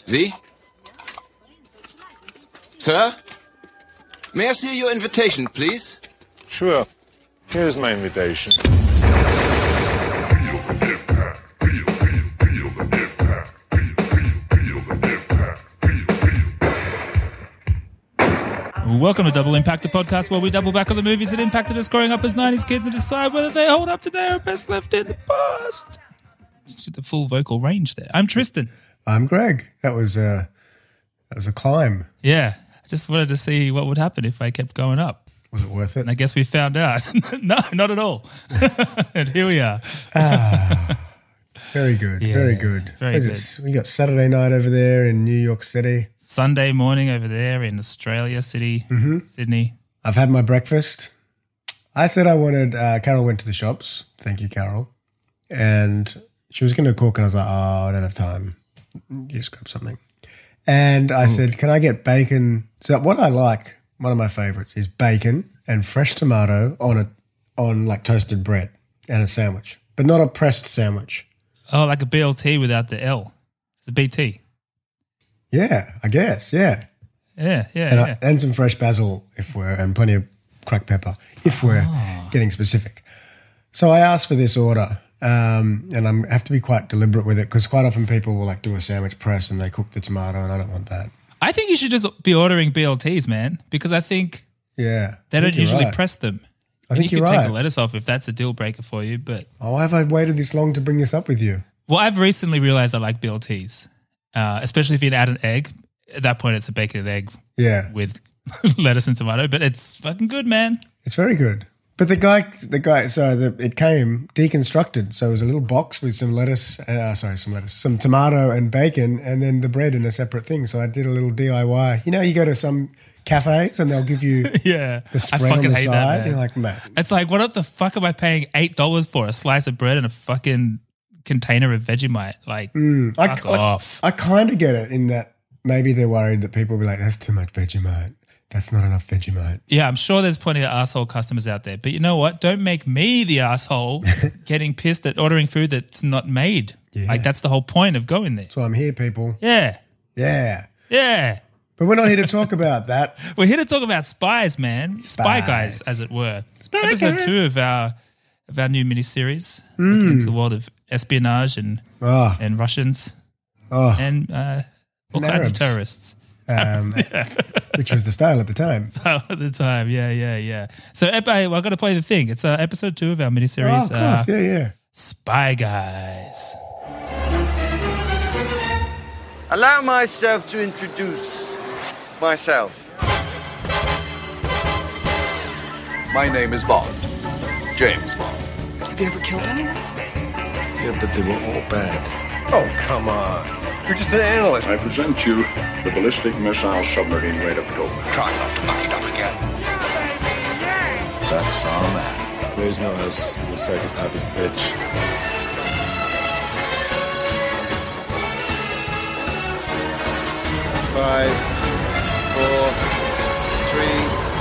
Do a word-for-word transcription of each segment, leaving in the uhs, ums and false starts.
Sie? Sir? May I see your invitation, please? Sure. Here's my invitation. Welcome to Double Impact, the podcast where we double back on the movies that impacted us growing up as nineties kids and decide whether they hold up today or best left in the past. The full vocal range there. I'm Tristan. I'm Greg. That was a, that was a climb. Yeah. I just wanted to see what would happen if I kept going up. Was it worth it? And I guess we found out. No, not at all. And here we are. Ah, very good. Yeah, very good. very What is it? We got Saturday night over there in New York City. Sunday morning over there in Australia City, mm-hmm. Sydney. I've had my breakfast. I said I wanted, uh, Carol went to the shops. Thank you, Carol. And she was going to cook and I was like, oh, I don't have time. You just grab something. And I Ooh. said, can I get bacon? So what I like, one of my favorites, is bacon and fresh tomato on a on like toasted bread and a sandwich, but not a pressed sandwich. Oh, like a B L T without the L. It's a B T. Yeah, I guess, yeah. Yeah, yeah, and, yeah. I, and some fresh basil if we're, and plenty of cracked pepper if we're oh. getting specific. So I asked for this order. Um, and I have to be quite deliberate with it because quite often people will like do a sandwich press and they cook the tomato and I don't want that. I think you should just be ordering B L Ts, man, because I think yeah, they I don't think usually right. press them. I think you you're can right. take the lettuce off if that's a deal breaker for you. But oh, why have I waited this long to bring this up with you? Well, I've recently realized I like B L Ts, uh, especially if you add an egg. At that point, it's a bacon and egg yeah. with lettuce and tomato, but it's fucking good, man. It's very good. But the guy, the guy, so the, it came deconstructed. So it was a little box with some lettuce, uh, sorry, some lettuce, some tomato and bacon, and then the bread in a separate thing. So I did a little D I Y. You know, you go to some cafes and they'll give you yeah, the spread I fucking on the hate side. That, man. You're like, man. It's like, what the fuck am I paying eight dollars for? A slice of bread and a fucking container of Vegemite? Like, mm, fuck I, off. I, I kind of get it in that maybe they're worried that people will be like, that's too much Vegemite. That's not enough Vegemite. Yeah, I'm sure there's plenty of asshole customers out there. But you know what? Don't make me the asshole getting pissed at ordering food that's not made. Yeah. Like, that's the whole point of going there. That's why I'm here, people. Yeah. Yeah. Yeah. But we're not here to talk about that. We're here to talk about spies, man. Spy Spies. guys, as it were. Spy Episode guys. two of our of our new miniseries, Mm. looking into the world of espionage and Oh. and Russians Oh. and uh, all And kinds of Arabs. terrorists. Um, which was the style at the time. So at the time, yeah, yeah, yeah. So ep- I, well, I got to play the thing. It's uh, episode two of our Oh, miniseries, of course. uh, yeah, yeah. Spy Guys. Allow myself to introduce myself. My name is Bond. James Bond. Have you ever killed anyone? Yeah, but they were all bad. Oh, come on. You're just an analyst. I present you the ballistic missile submarine Red October. Try not to muck it up again. That's our man. Raise no us, you psychopathic bitch. Five, four, three,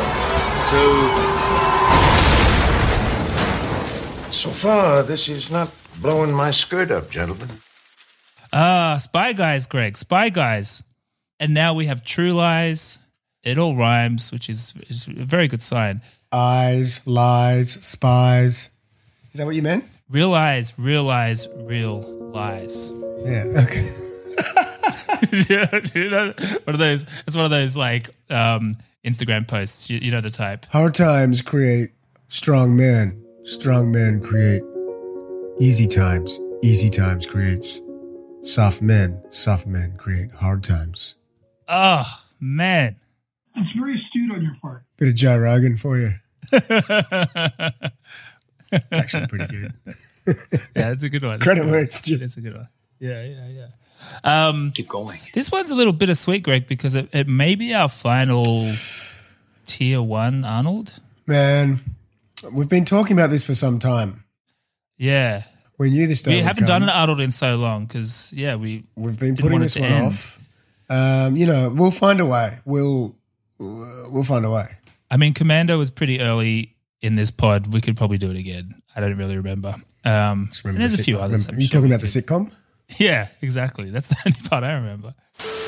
two. So far, this is not blowing my skirt up, gentlemen. Ah, Spy Guys, Greg. Spy Guys. And now we have True Lies. It all rhymes, which is, is a very good sign. Eyes, lies, spies. Is that what you meant? Real eyes, real eyes, real lies. Yeah, okay. Yeah, you know, one of those. It's one of those like um, Instagram posts. You, you know the type. Hard times create strong men. Strong men create easy times. Easy times creates soft men. Soft men create hard times. Oh man, it's very astute on your part. Bit of Joe Rogan for you. It's actually pretty good. Yeah, it's a good one. Credit where it's due. It's a good one. Yeah, yeah, yeah. Um, Keep going. This one's a little bittersweet, Greg, because it, it may be our final tier one Arnold. Man, we've been talking about this for some time. Yeah. We knew this day We would haven't come. done an Arnold in so long because, yeah, we We've been didn't putting want it this to one end. off. Um, you know, we'll find a way. We'll we'll find a way. I mean, Commando was pretty early in this pod. We could probably do it again. I don't really remember. Um, Just remember and there's the a few sitcom. others. Remember, I'm are you sure talking we about the could. sitcom? Yeah, exactly. That's the only part I remember.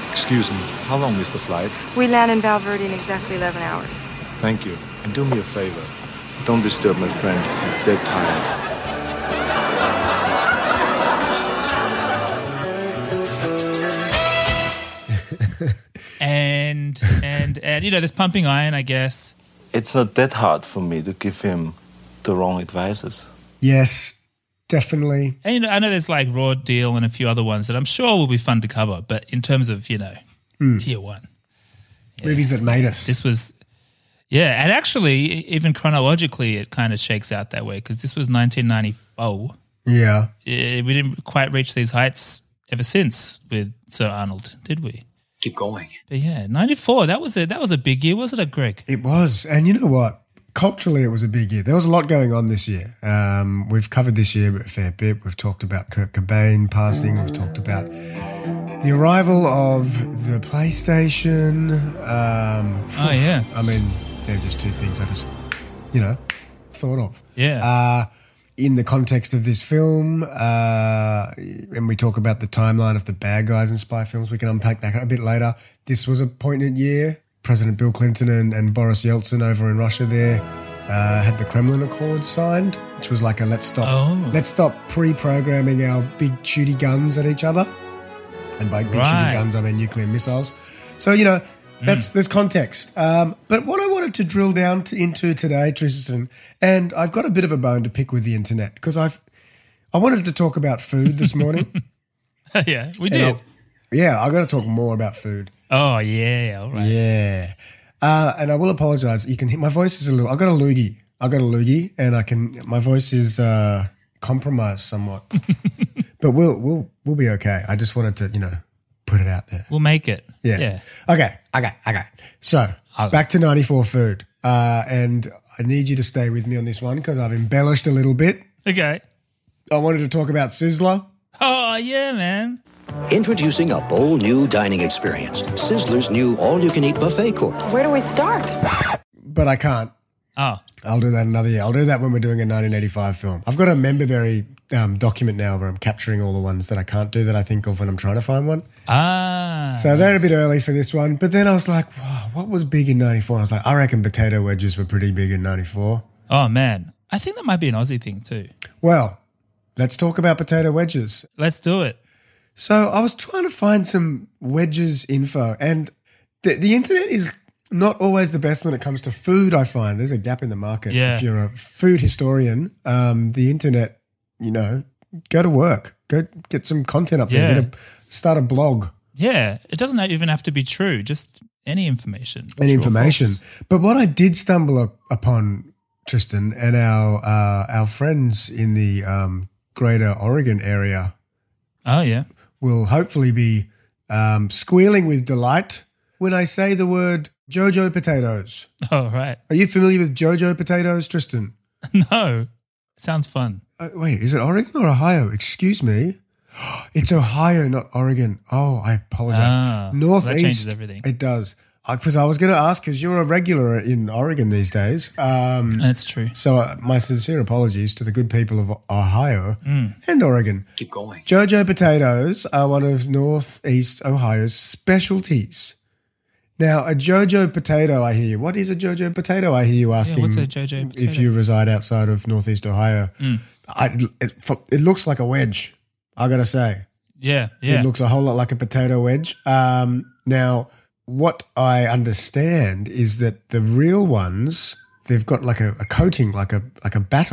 Excuse me, how long is the flight? We land in Val Verde in exactly eleven hours. Thank you. And do me a favor. Don't disturb my friend. He's dead tired. and and and you know, there's pumping iron, I guess. It's not that hard for me to give him the wrong advices. Yes, definitely. And you know, I know there's like Raw Deal and a few other ones that I'm sure will be fun to cover, but in terms of, you know, Mm. tier one. Yeah. Movies that made us. This was, yeah, and actually, even chronologically, it kind of shakes out that way because this was nineteen ninety-four. Yeah. Eh, we didn't quite reach these heights ever since with Sir Arnold, did we? Keep going. But yeah, ninety-four, that was a that was a big year, wasn't it, Greg? It was. And you know what? Culturally, it was a big year. There was a lot going on this year. Um, we've covered this year a fair bit. We've talked about Kurt Cobain passing. We've talked about the arrival of the PlayStation. Um, oh, yeah. I mean, they're just two things I just, you know, thought of. Yeah. Uh, in the context of this film, uh, and we talk about the timeline of the bad guys in spy films, we can unpack that a bit later. This was a poignant year. President Bill Clinton and, and Boris Yeltsin over in Russia there uh, had the Kremlin Accord signed, which was like a let's stop, oh. let's stop pre-programming our big shooty guns at each other. And by big Right. shooty guns, I mean nuclear missiles. So, you know, that's Mm. there's context. Um, but what I wanted to drill down to, into today, Tristan, and I've got a bit of a bone to pick with the internet because I've I wanted to talk about food this morning. yeah, we And did. I'll- yeah, I've got to talk more about food. Oh, yeah, all right. Yeah. Uh, and I will apologise. You can hear my voice is a little. I got a loogie. I got a loogie, and I can. My voice is uh, compromised somewhat, but we'll we'll we'll be okay. I just wanted to, you know, put it out there. We'll make it. Yeah. Yeah. Okay. Okay. Okay. So Okay. back to ninety-four food, uh, and I need you to stay with me on this one because I've embellished a little bit. Okay. I wanted to talk about Sizzler. Oh, yeah, man. Introducing a bold new dining experience. Sizzler's new all-you-can-eat buffet court. Where do we start? But I can't. Oh. I'll do that another year. I'll do that when we're doing a nineteen eighty-five film. I've got a Memberberry um, document now where I'm capturing all the ones that I can't do that I think of when I'm trying to find one. Ah. So they're a bit early for this one. But then I was like, wow, what was big in ninety-four? And I was like, I reckon potato wedges were pretty big in ninety-four. Oh, man. I think that might be an Aussie thing too. Well, let's talk about potato wedges. Let's do it. So I was trying to find some wedges info, and the, the internet is not always the best when it comes to food, I find. There's a gap in the market. Yeah. If you're a food historian, um, the internet, you know, go to work. Go get some content up there. Yeah. Get a, start a blog. Yeah. It doesn't even have to be true, just any information. Any True or information. false. But what I did stumble up upon, Tristan, and our uh, our friends in the um, greater Oregon area Oh, yeah. will hopefully be um, squealing with delight when I say the word Jojo potatoes. Oh, right. Are you familiar with Jojo potatoes, Tristan? No. Sounds fun. Uh, wait, is it Oregon or Ohio? Excuse me. It's Ohio, not Oregon. Oh, I apologize. Ah, Northeast. that changes everything. It does. Because I, I was going to ask, because you're a regular in Oregon these days. Um, That's true. so uh, my sincere apologies to the good people of Ohio Mm. and Oregon. Keep going. Jojo potatoes are one of Northeast Ohio's specialties. Now, a Jojo potato, I hear you. What is a Jojo potato? I hear you asking. what's a Jojo potato? If you reside outside of Northeast Ohio. Mm. I, it, it looks like a wedge, I got to say. Yeah, yeah. It looks a whole lot like a potato wedge. Um, now, what I understand is that the real ones, they've got like a, a coating, like a like a batter.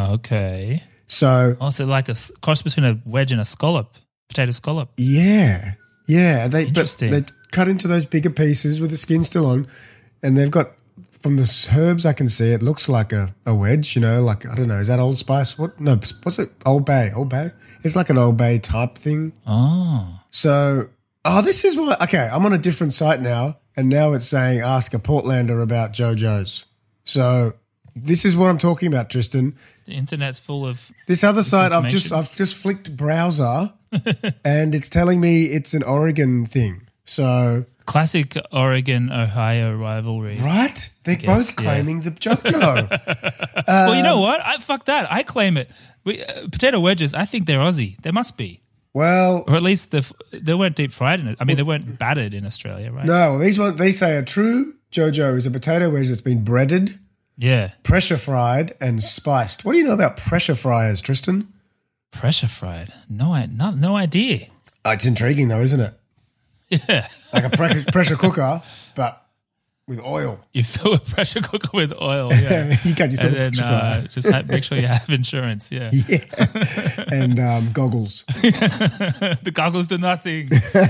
Okay. So, Also, like a s- cross between a wedge and a scallop, potato scallop. yeah, yeah. They, but Interesting. they cut into those bigger pieces with the skin still on, and they've got, from the herbs I can see, it looks like a, a wedge, you know, like, I don't know, is that Old Spice? What? No, what's it? Old Bay. Old Bay? It's like an Old Bay type thing. Oh. So, oh, this is why, okay, I'm on a different site now, and now it's saying ask a Portlander about JoJo's. So, this is what I'm talking about, Tristan. The internet's full of This other site, I've just misinformation. I've just flicked browser, and it's telling me it's an Oregon thing. So, classic Oregon-Ohio rivalry. right? They're guess, both yeah. claiming the JoJo. well, you know Um, what? I, fuck that. I claim it. We, uh, potato wedges, I think they're Aussie. They must be. Well, or at least the, they weren't deep fried in it. I mean, they weren't battered in Australia, right? No, these ones they say a true Jojo is a potato wedge that's been breaded, yeah, pressure fried, and spiced. What do you know about pressure fryers, Tristan? Pressure fried? No, I no, no idea. Oh, it's intriguing though, isn't it? Yeah, like a pre- pressure cooker, but with oil. You fill a pressure cooker with oil. Yeah, you can't just and then uh, just have, make sure you have insurance. Yeah, yeah, and um, goggles. The goggles do nothing.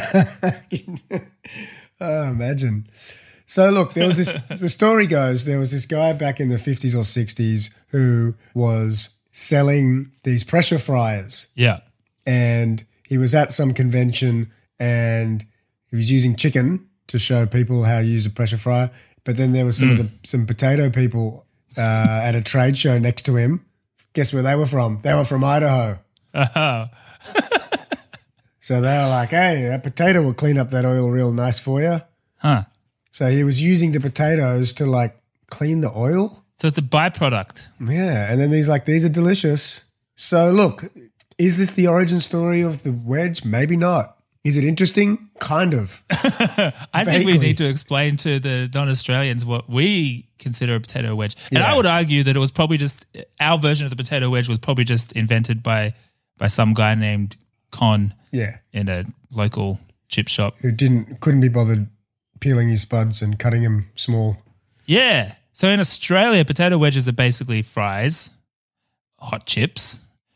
Oh, imagine. So look, there was this. The story goes there was this guy back in the fifties or sixties who was selling these pressure fryers. Yeah, and he was at some convention and he was using chicken to show people how to use a pressure fryer. But then there was some Mm. of the some potato people uh, at a trade show next to him. Guess where they were from? They were from Idaho. Oh. So they were like, hey, that potato will clean up that oil real nice for you. Huh. So he was using the potatoes to like clean the oil. So it's a byproduct. Yeah. And then he's like, these are delicious. So look, is this the origin story of the wedge? Maybe not. Is it interesting? Kind of. I think we Vaguely. need to explain to the non-Australians what we consider a potato wedge. And Yeah. I would argue that it was probably just, our version of the potato wedge was probably just invented by by some guy named Con Yeah. in a local chip shop. Who didn't couldn't be bothered peeling his spuds and cutting him small. Yeah. So in Australia, potato wedges are basically fries, hot chips,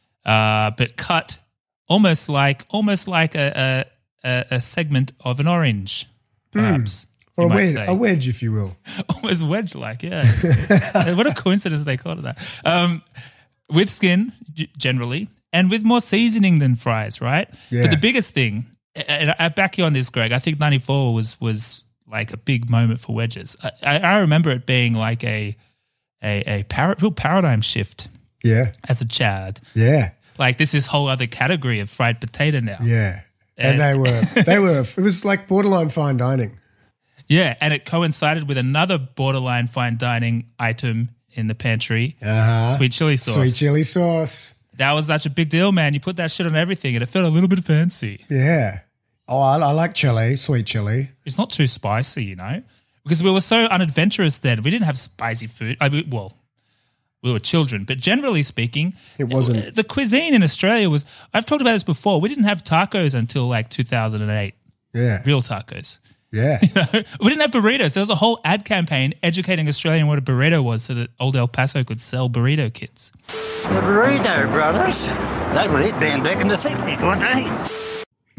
uh, but cut almost like almost like a a, a, a segment of an orange, perhaps. Or you a might wedge, say. a wedge, if you will. Almost wedge-like, yeah. What a coincidence they called it that. Um, with skin, g- generally, and with more seasoning than fries, right? Yeah. But the biggest thing, and I back you on this, Greg, I think ninety-four was was like a big moment for wedges. I, I I remember it being like a a, a par- real paradigm shift Yeah. as a child. Yeah. Like this is whole other category of fried potato now. Yeah. And, And- they were they were it was like borderline fine dining. Yeah, and it coincided with another borderline fine dining item in the pantry, Uh-huh. sweet chili sauce. Sweet chili sauce. That was such a big deal, man. You put that shit on everything and it felt a little bit fancy. Yeah. Oh, I, I like chili, sweet chili. It's not too spicy, you know, because we were so unadventurous then. We didn't have spicy food. I mean, well, we were children, but generally speaking, It wasn't. the cuisine in Australia was, I've talked about this before, we didn't have tacos until like two thousand eight, Yeah. real tacos. Yeah. We didn't have burritos. There was a whole ad campaign educating Australian what a burrito was so that old El Paso could sell burrito kits. The burrito brothers. They were it band back in the sixties, weren't they?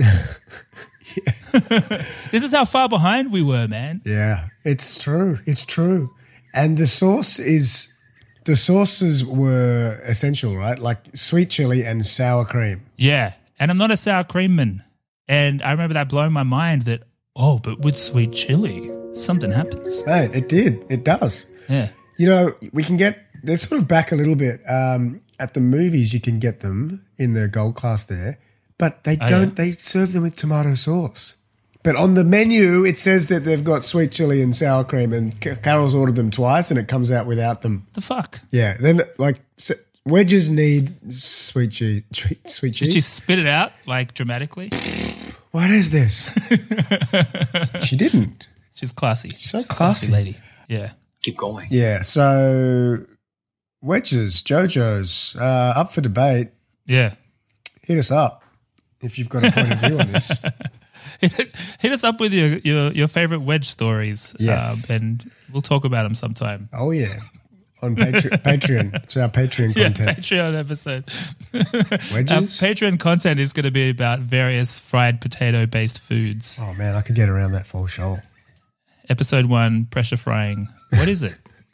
This is how far behind we were, man. Yeah. It's true. It's true. And the sauce is the sauces were essential, right? Like sweet chili and sour cream. Yeah. And I'm not a sour cream man. And I remember that blowing my mind that, oh, but with sweet chili, something happens. Right, it did. It does. Yeah. You know, we can get, they're sort of back a little bit. Um, at the movies, you can get them in the gold class there, but they Oh, don't, yeah. they serve them with tomato sauce. But on the menu, it says that they've got sweet chili and sour cream, and Ca- Carol's ordered them twice and it comes out without them. The fuck? Yeah. Then, like, s- wedges need sweet cheese. Sweet cheese? Did she spit it out, like, dramatically? What is this? She didn't. She's classy. She's so She's a classy. lady. Yeah. Keep going. Yeah, so wedges, Jojo's, uh, up for debate. Yeah. Hit us up if you've got a point of view on this. hit, hit us up with your, your, your favorite wedge stories. Yes. Um, and we'll talk about them sometime. Oh, yeah. On Patre- Patreon. It's our Patreon Yeah, content. Patreon episode. Wedges? Our Patreon content is going to be about various fried potato-based foods. Oh, man, I could get around that for sure. Episode one, pressure frying. What is it?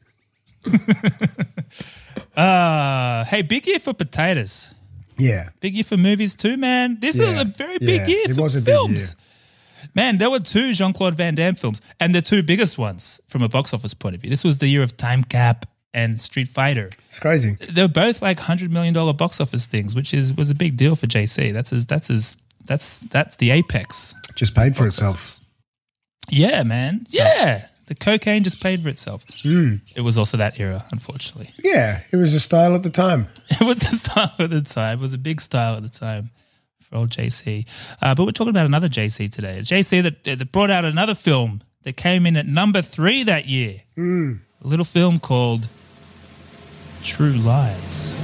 uh, hey, big year for potatoes. Yeah. Big year for movies too, man. This Yeah. was a very big Yeah, year it for was a big films. year. Man, there were two Jean-Claude Van Damme films, and the two biggest ones from a box office point of view. This was the year of Time Cap and Street Fighter. It's crazy. They're both like one hundred million dollars box office things, which is was a big deal for J C. That's his, that's his, that's that's the apex. Just paid for itself. Yeah, man. Yeah. The cocaine just paid for itself. Mm. It was also that era, unfortunately. Yeah, it was a style at the time. It was the style at the time. It was a big style at the time for old J C. Uh, but we're talking about another J C today. A J C that, that brought out another film that came in at number three that year. Mm. A little film called True Lies.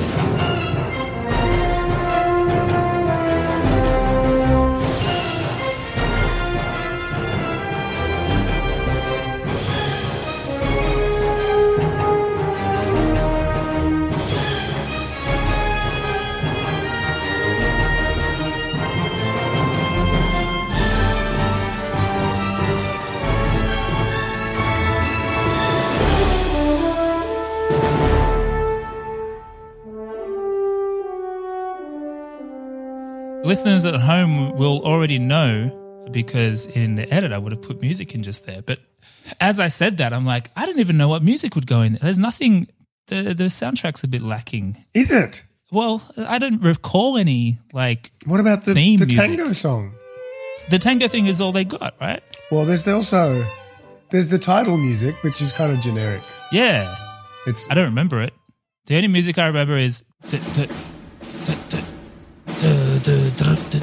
Listeners at home will already know because in the edit I would have put music in just there. But as I said that, I'm like, I don't even know what music would go in there. There's nothing, the, the soundtrack's a bit lacking. Is it? Well, I don't recall any like What about the, theme the music. tango song? The tango thing is all they got, right? Well, there's the also, there's the title music, which is kind of generic. Yeah. It's I don't remember it. The only music I remember is... D- d- d- d- Did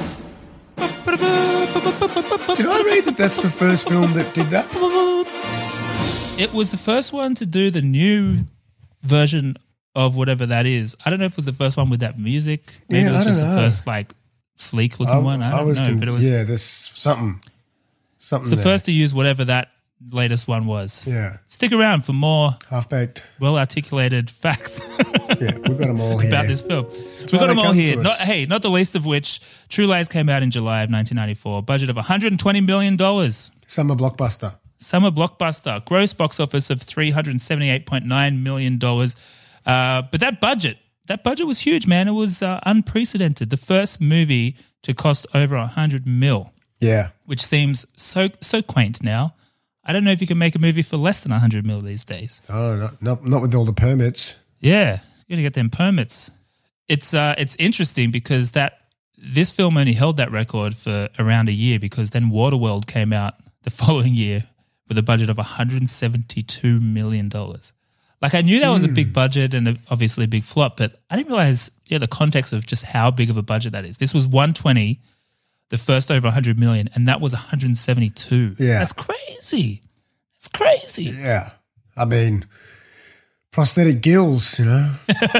I read that that's the first film that did that? It was the first one to do the new version of whatever that is. I don't know if it was the first one with that music. Maybe Yeah, it was I just don't the know. first like sleek looking one. I don't was know, con- but it was yeah, there's something, something. it's the there. first to use whatever that latest one was. Yeah, Stick around for more half baked, well articulated facts. Yeah, we've got them all here about this film. That's We've why got them they all come here. to Not, us. hey, not the least of which, True Lies came out in July of nineteen ninety-four. Budget of one hundred twenty million dollars. Summer blockbuster. Summer blockbuster. Gross box office of three hundred seventy-eight point nine million dollars. Uh, but that budget, that budget was huge, man. It was uh, unprecedented. The first movie to cost over one hundred mil, Yeah, which seems so so quaint now. I don't know if you can make a movie for less than one hundred mil these days. oh, not not, not with all the permits. Yeah, you got to get them permits. It's uh, it's interesting because that this film only held that record for around a year because then Waterworld came out the following year with a budget of one hundred seventy-two million dollars. Like I knew that was a big budget and a, obviously a big flop, but I didn't realize yeah the context of just how big of a budget that is. This was one hundred twenty, the first over one hundred million, and that was one hundred seventy-two. Yeah. That's crazy. That's crazy. Yeah, I mean, prosthetic gills, you know.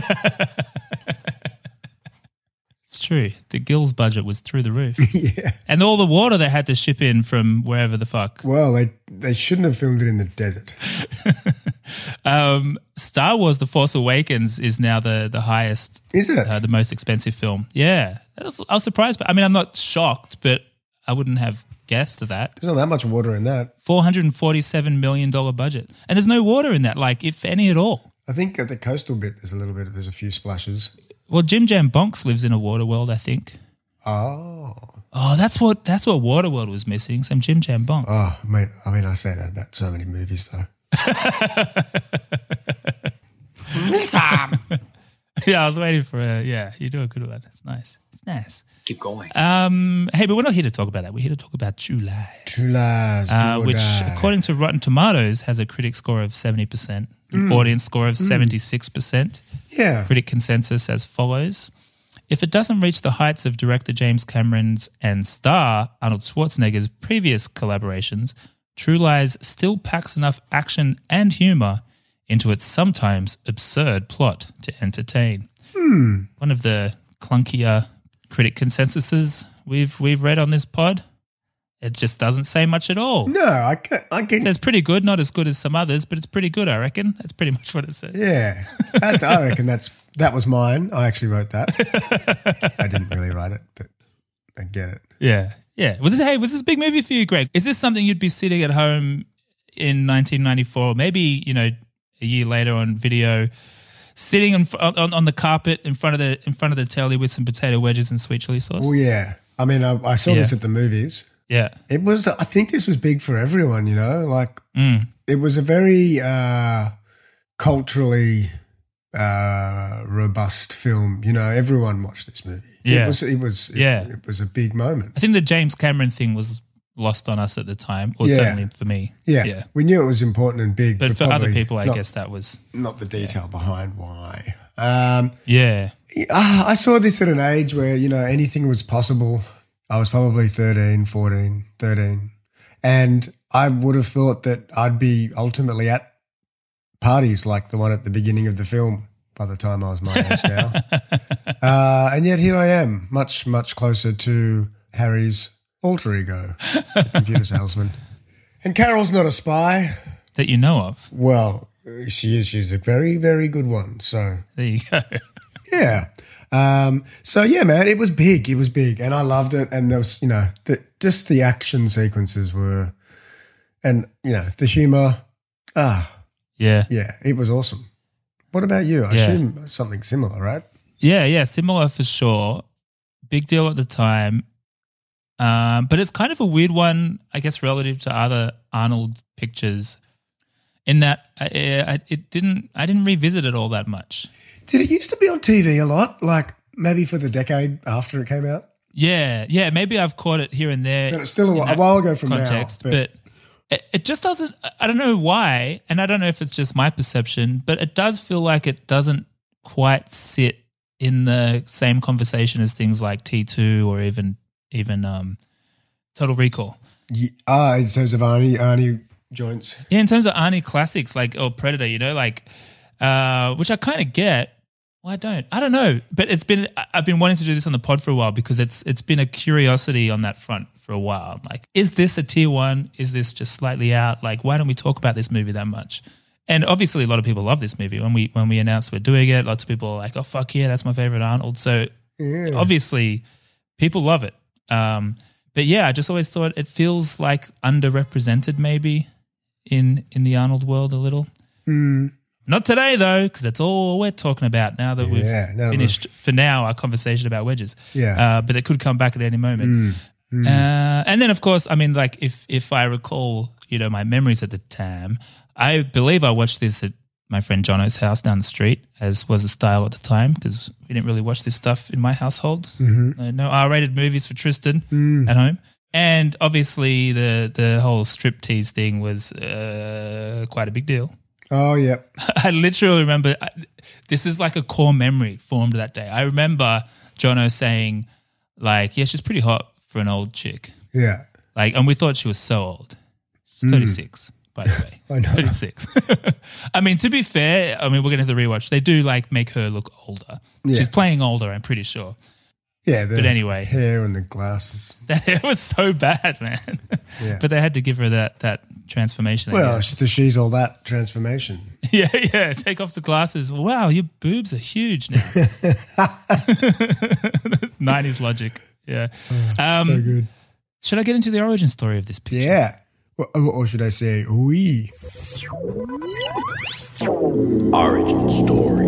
It's true. The Gills budget was through the roof. Yeah. And all the water they had to ship in from wherever the fuck. Well, they they shouldn't have filmed it in the desert. um, Star Wars The Force Awakens is now the, the highest. Is it? Uh, the most expensive film. Yeah. I was, I was surprised. But I mean, I'm not shocked, but I wouldn't have guessed that. There's not that much water in that. four hundred forty-seven million dollars budget. And there's no water in that, like, if any at all. I think at the coastal bit, there's a little bit, there's a few splashes. Well, Jim Jam Bonks lives in a water world, I think. Oh. Oh, that's what that's what Waterworld was missing, some Jim Jam Bonks. Oh, mate, I mean, I say that about so many movies, though. Yeah, I was waiting for a, yeah, you do a good one. It's nice. It's nice. Keep going. Um, hey, but we're not here to talk about that. We're here to talk about True Lies. True Lies, uh, do or which, die. according to Rotten Tomatoes, has a critic score of seventy percent, an Mm. audience score of Mm. seventy-six percent. Yeah. Critic consensus as follows. If it doesn't reach the heights of director James Cameron's and star Arnold Schwarzenegger's previous collaborations, True Lies still packs enough action and humor into its sometimes absurd plot to entertain. Hmm. One of the clunkier critic consensuses we've we've read on this pod. It just doesn't say much at all. No, I can I It can. says pretty good, not as good as some others, but it's pretty good, I reckon. That's pretty much what it says. Yeah, that, I reckon that's that was mine. I actually wrote that. I didn't really write it, but I get it. Yeah. Yeah. Was this, hey, was this a big movie for you, Greg? Is this something you'd be sitting at home in nineteen ninety-four, maybe, you know, a year later on video, sitting in, on, on the carpet in front of the in front of the telly with some potato wedges and sweet chili sauce? Oh yeah, I mean, I, I saw Yeah. this at the movies. Yeah. It was. I think this was big for everyone. You know, like Mm. it was a very uh, culturally uh, robust film. You know, everyone watched this movie. Yeah. It was. It was. It, Yeah. It was a big moment. I think the James Cameron thing was lost on us at the time, or Yeah. certainly for me. Yeah. Yeah. We knew it was important and big, But but for other probably people, I not- guess that was... not the detail behind why. Um, Yeah. ah, I saw this at an age where, you know, anything was possible. I was probably thirteen, fourteen, thirteen. And I would have thought that I'd be ultimately at parties like the one at the beginning of the film by the time I was my age now. uh, and yet here I am, much, much closer to Harry's alter ego, the computer salesman. And Carol's not a spy. That you know of. Well, she is. She's a very, very good one. So there you go. Yeah. Um, so, yeah, man, it was big. It was big. And I loved it. And there was, you know, the, just the action sequences were, and, you know, the humor. Ah. Yeah. Yeah, it was awesome. What about you? I Yeah. assume something similar, right? Yeah, yeah, similar for sure. Big deal at the time. Um, but it's kind of a weird one, I guess, relative to other Arnold pictures in that I, I, it didn't, I didn't revisit it all that much. Did it used to be on T V a lot, like maybe for the decade after it came out? Yeah, yeah, maybe I've caught it here and there. But it's still a, in while, that a while ago from context, now. but, but it, it just doesn't, I don't know why, and I don't know if it's just my perception, but it does feel like it doesn't quite sit in the same conversation as things like T two or even even um, Total Recall. Yeah, ah, in terms of Arnie, Arnie joints. Yeah, in terms of Arnie classics like or Predator, you know, like uh, which I kind of get. Well, I don't. I don't know, but it's been. I've been wanting to do this on the pod for a while because it's it's been a curiosity on that front for a while. Like, is this a tier one? Is this just slightly out? Like, why don't we talk about this movie that much? And obviously, a lot of people love this movie. When we when we announced we're doing it, lots of people are like, "Oh fuck yeah, that's my favorite Arnold." So Yeah. obviously, people love it. Um, but yeah, I just always thought it feels like underrepresented, maybe in in the Arnold world a little. Hmm. Not today, though, because that's all we're talking about now that Yeah, we've now that finished, for now, our conversation about wedges. Yeah. Uh, but it could come back at any moment. Mm, mm. Uh, and then, of course, I mean, like, if if I recall, you know, my memories at the time, I believe I watched this at my friend Jono's house down the street, as was the style at the time, because we didn't really watch this stuff in my household. Mhm. Uh, no R-rated movies for Tristan Mm. at home. And obviously the, the whole striptease thing was uh, quite a big deal. Oh, yeah. I literally remember, I- this is like a core memory formed that day. I remember Jono saying, like, yeah, she's pretty hot for an old chick. Yeah. Like, and we thought she was so old. She's Mm. thirty-six, by the way. I know. thirty-six. I mean, to be fair, I mean, we're going to have to rewatch. They do, like, make her look older. Yeah. She's playing older, I'm pretty sure. Yeah. The But anyway. hair and the glasses. That hair was so bad, man. Yeah. But they had to give her that that transformation. I Well, guess. she- the she's all that transformation. Yeah, yeah. Take off the glasses. Wow, your boobs are huge now. nineties logic. Yeah. Um, so good. Should I get into the origin story of this picture? Yeah. Or, or should I say, oui. Origin story.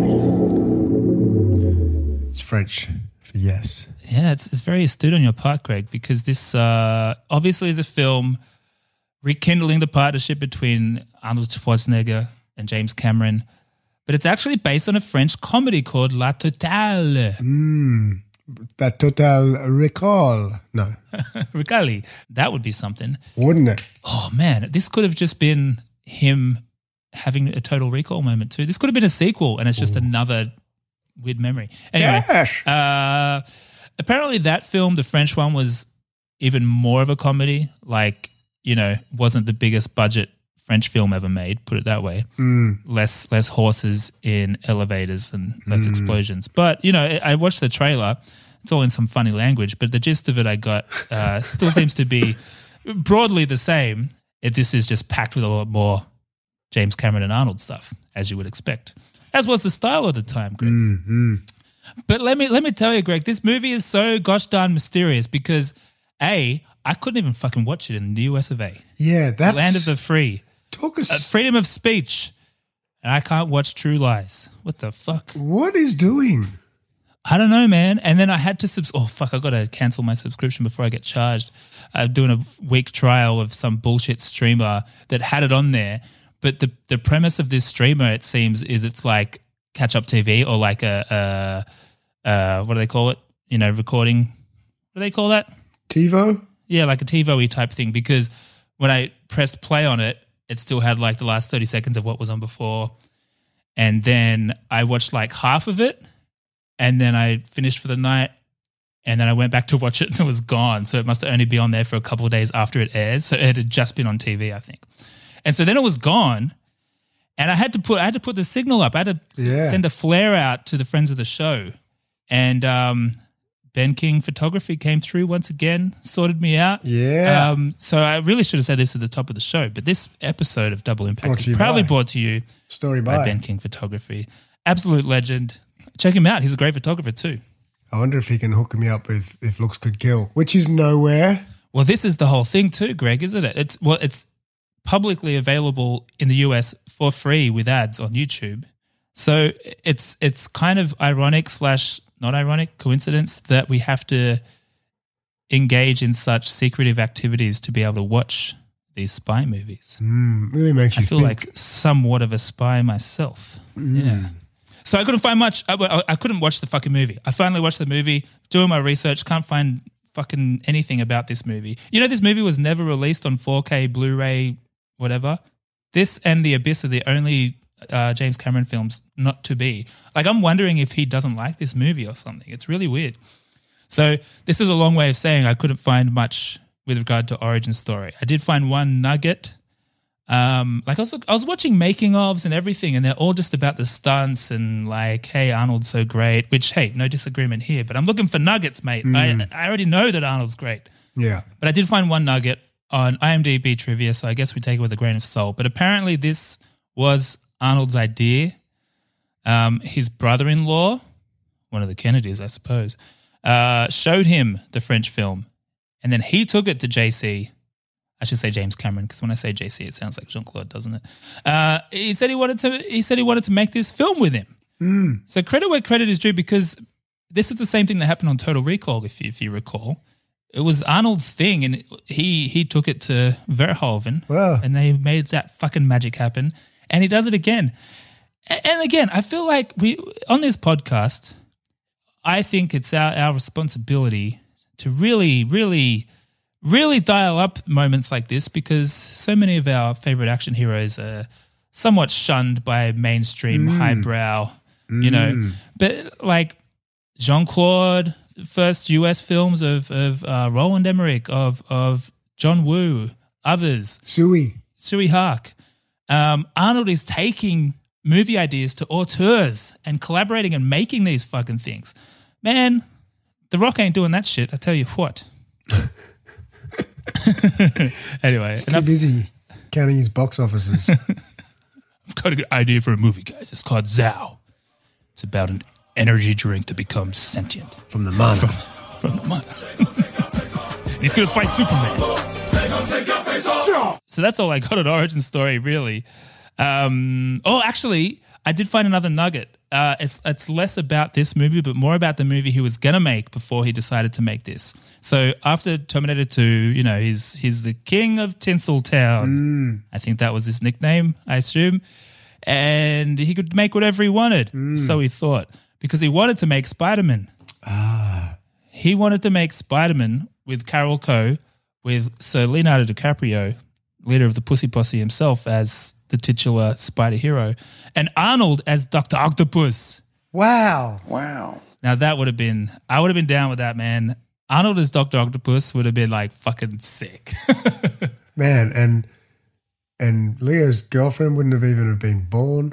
It's French for yes. Yeah, it's, it's very astute on your part, Greg, because this uh, obviously is a film rekindling the partnership between Arnold Schwarzenegger and James Cameron, but it's actually based on a French comedy called La Totale. Mm. That Total Recall. No. Recali. That would be something. Wouldn't it? Oh, man, this could have just been him having a Total Recall moment too. This could have been a sequel, and it's just Ooh. another weird memory. Anyway, Gosh. uh, apparently that film, the French one, was even more of a comedy. Like, you know, wasn't the biggest budget French film ever made, put it that way. Mm. Less less horses in elevators and less Mm. explosions. But, you know, I I watched the trailer. It's all in some funny language, but the gist of it I got uh, still seems to be broadly the same. If this is just packed with a lot more James Cameron and Arnold stuff, as you would expect, as was the style of the time, Greg. Mm-hmm. But let me let me tell you, Greg, this movie is so gosh darn mysterious because A, I couldn't even fucking watch it in the U S of A. Yeah, that's Land of the free. Talk us. Uh, freedom of speech. And I can't watch True Lies. What the fuck? What is doing? I don't know, man. And then I had to subs. Oh fuck! I got to cancel my subscription before I get charged. I'm doing a week trial of some bullshit streamer that had it on there. But the the premise of this streamer, it seems, is it's like catch up T V or like a, a, a what do they call it? You know, recording. What do they call that? TiVo. Yeah, like a TiVo-y type thing. Because when I pressed play on it, it still had like the last thirty seconds of what was on before. and then I watched like half of it, and then I finished for the night, and then I went back to watch it and it was gone. So it must only be on there for a couple of days after it airs. So it had just been on T V, I think. And so then it was gone, and I had to put I had to put the signal up. I had to Yeah. send a flare out to the friends of the show, and um, Ben King Photography came through once again, sorted me out. Yeah. Um, so I really should have said this at the top of the show, but this episode of Double Impact Brought is to you proudly by- brought to you Story by by. Ben King Photography. Absolute legend. Check him out. He's a great photographer too. I wonder if he can hook me up with If Looks Could Kill, which is nowhere. Well, this is the whole thing too, Greg, isn't it? It's well, it's publicly available in the U S for free with ads on YouTube. So it's it's kind of ironic slash not ironic coincidence that we have to engage in such secretive activities to be able to watch these spy movies. Mm, really makes you I feel think. like somewhat of a spy myself. Mm. Yeah. So I couldn't find much. I, I, I couldn't watch the fucking movie. I finally watched the movie, doing my research, can't find fucking anything about this movie. You know, this movie was never released on four K, Blu-ray, whatever. This and The Abyss are the only uh, James Cameron films not to be. Like, I'm wondering if he doesn't like this movie or something. It's really weird. So this is a long way of saying I couldn't find much with regard to origin story. I did find one nugget. Um, like I was, I was watching making ofs and everything, and they're all just about the stunts and like, hey, Arnold's so great, which, hey, no disagreement here, but I'm looking for nuggets, mate. Mm. I, I already know that Arnold's great. Yeah. But I did find one nugget on IMDb trivia, so I guess we take it with a grain of salt. But apparently this was Arnold's idea. Um, his brother-in-law, one of the Kennedys, I suppose, uh, showed him the French film, and then he took it to J C. I should say James Cameron, because when I say J C, it sounds like Jean-Claude, doesn't it? Uh, he said he wanted to. He said he wanted to make this film with him. Mm. So credit where credit is due, because this is the same thing that happened on Total Recall, if you, if you recall. It was Arnold's thing, and he he took it to Verhoeven, Wow. and they made that fucking magic happen. And he does it again. A- And again, I feel like we on this podcast, I think it's our, our responsibility to really, really, really dial up moments like this, because so many of our favorite action heroes are somewhat shunned by mainstream Mm. highbrow, you know. Mm. But like Jean-Claude, first U S films of of uh, Roland Emmerich, of of John Woo, others, Suey. Suey Hark. Um, Arnold is taking movie ideas to auteurs and collaborating and making these fucking things. Man, The Rock ain't doing that shit, I tell you what. Anyway, He's too enough- busy counting his box offices. I've got a good idea for a movie, guys. It's called Zao. It's about an energy drink that becomes sentient. From the mana. From, from the mana. And he's going to fight Superman. So that's all I got at Origin Story, really. Um, oh, actually, I did find another nugget. Uh, it's it's less about this movie, but more about the movie he was going to make before he decided to make this. So after Terminator two, you know, he's he's the king of Tinseltown. Mm. I think that was his nickname, I assume. And he could make whatever he wanted, Mm. so he thought, because he wanted to make Spider-Man. Ah. He wanted to make Spider-Man with Carol Coe, with Sir Leonardo DiCaprio, leader of the Pussy Posse himself, as the titular spider hero, and Arnold as Doctor Octopus. Wow. Wow. Now that would have been, I would have been down with that, man. Arnold as Doctor Octopus would have been like fucking sick. Man, and and Leo's girlfriend wouldn't have even have been born.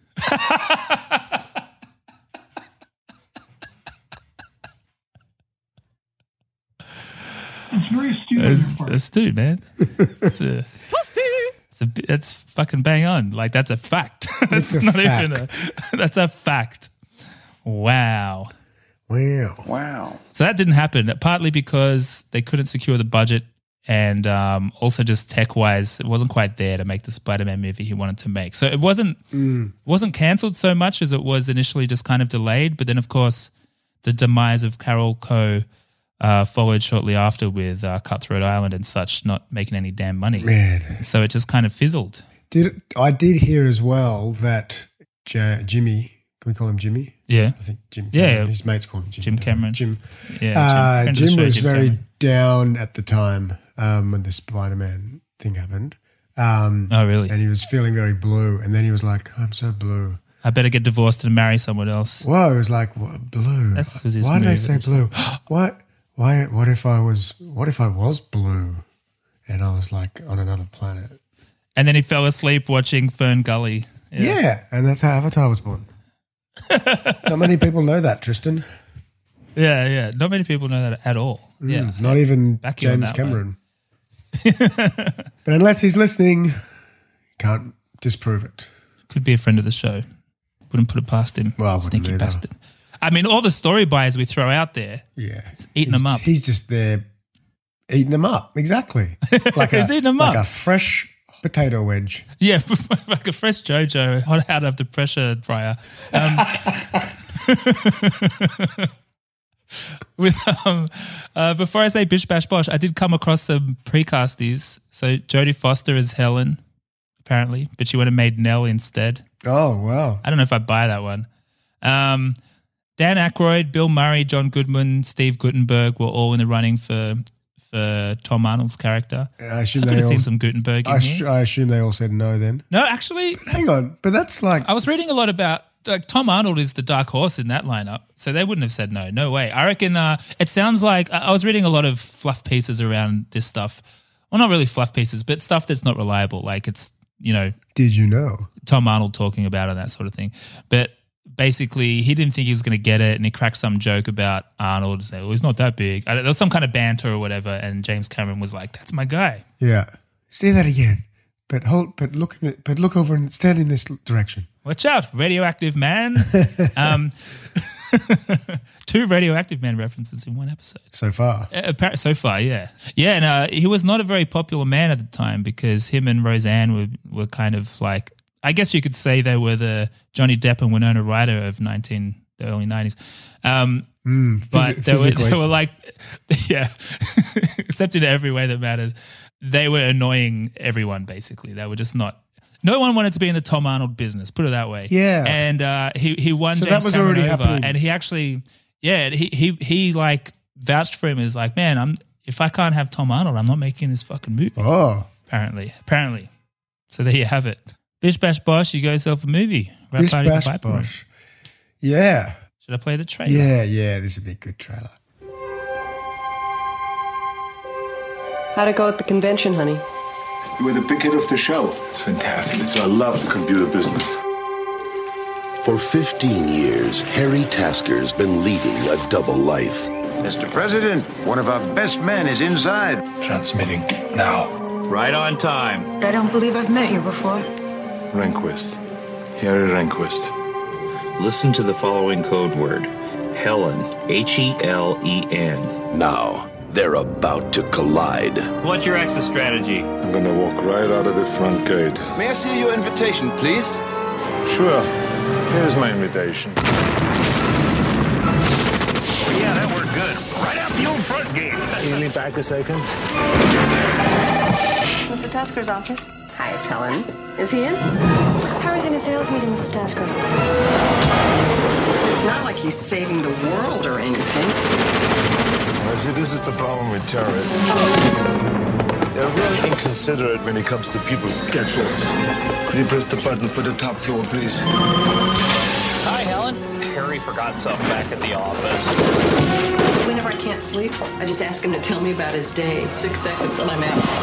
It's very astute on your That's part. astute, man. It's a, it's a, that's fucking bang on. Like, that's a fact. That's It's a not fact. even a, that's a fact. Wow. Wow. Wow. So that didn't happen, partly because they couldn't secure the budget, and um, also just tech-wise, it wasn't quite there to make the Spider-Man movie he wanted to make. So it wasn't Mm. wasn't cancelled so much as it was initially just kind of delayed. But then, of course, the demise of Carol Coe uh, followed shortly after with uh, Cutthroat Island and such not making any damn money. Man. So it just kind of fizzled. Did I did hear as well that J- Jimmy, can we call him Jimmy? Yeah. I think Jim Yeah, Cameron. yeah. His mates call him Jim. Jim Cameron. Jim. Yeah, Uh, Jim- friend of the Jim show, was Jim very Cameron. down at the time um, when the Spider-Man thing happened. Um, Oh, really? And he was feeling very blue. And then he was like, I'm so blue. I better get divorced and marry someone else. Whoa, it was like what, blue. That's was his Why did they move say at the blue? What? Why? What if I was? What if I was blue, and I was like on another planet? And then he fell asleep watching Fern Gully. Yeah, and that's how Avatar was born. Not many people know that, Tristan. Yeah, yeah. Not many people know that at all. Mm, yeah, not even Back you on James that Cameron. But unless he's listening, can't disprove it. Could be a friend of the show. Wouldn't put it past him. Well, I wouldn't Sneaky either. bastard. I mean, all the story buys we throw out there. Yeah, It's eating He's- them up. He's just there eating them up. Exactly. Like He's a, eating them like up. a fresh potato wedge. Yeah, like a fresh JoJo hot out of the pressure fryer. Um, with um, uh, before I say bish bash bosh, I did come across some precasties. So Jodie Foster is Helen, apparently, but she went and made Nell instead. Oh wow! I don't know if I buy that one. Um, Dan Aykroyd, Bill Murray, John Goodman, Steve Guttenberg were all in the running for for Tom Arnold's character. I assume I could they have all, seen some Gutenberg in I, here. sh- I assume they all said no then. No, actually, Hang on, but that's like I was reading a lot about like Tom Arnold is the dark horse in that lineup, so they wouldn't have said no. No way. I reckon uh, it sounds like I I was reading a lot of fluff pieces around this stuff. Well, not really fluff pieces, but stuff that's not reliable. Like it's you know did you know? Tom Arnold talking about it and that sort of thing. But basically, he didn't think he was going to get it, and he cracked some joke about Arnold. Saying, well, he's not that big. I don't- There was some kind of banter or whatever, and James Cameron was like, "That's my guy." Yeah. Say that again. But hold. But look. In the, but look over and stand in this direction. Watch out, Radioactive Man. um, two Radioactive Man references in one episode. So far. Uh, appar- so far, yeah. Yeah, and uh, he was not a very popular man at the time because him and Roseanne were, were kind of like, I guess you could say they were the Johnny Depp and Winona Ryder of nineteen the early nineties. Um, Mm, but phys- they were, physically. they were like, yeah, except in every way that matters. They were annoying everyone, basically. They were just not, no one wanted to be in the Tom Arnold business, put it that way. Yeah. And uh, he, he won So that James was Cameron already over. happening. And he actually, yeah, he, he, he like vouched for him as like, man, I'm if I can't have Tom Arnold, I'm not making this fucking movie. Oh. Apparently. Apparently. So there you have it. Bish bash bosh, you got yourself a movie. Rap Bish Party in the bash Pipe Room. bosh. Yeah. Should I play the trailer? Yeah. Yeah. This would be a good trailer. How'd it go at the convention, honey? You were the big hit of the show. It's fantastic. It's, I love computer business. For fifteen years, Harry Tasker's been leading a double life. Mister President, one of our best men is inside. Transmitting now. Right on time. I don't believe I've met you before. Rehnquist. Harry Rehnquist. Listen to the following code word. Helen. H E L E N. Now, they're about to collide. What's your exit strategy? I'm gonna walk right out of that front gate. May I see your invitation, please? Sure. Here's my invitation. Yeah, that worked good. Right out the old front gate. Can you lean back a second? Mister Tasker's office. Hi, it's Helen. Is he in? Harry's in a sales meeting, Missus Tasker. It's not like he's saving the world or anything. I see, this is the problem with terrorists. They're really inconsiderate when it comes to people's schedules. Could you press the button for the top floor, please? Hi, Helen. Harry forgot something back at the office. Whenever I can't sleep, I just ask him to tell me about his day. Six seconds and I'm out.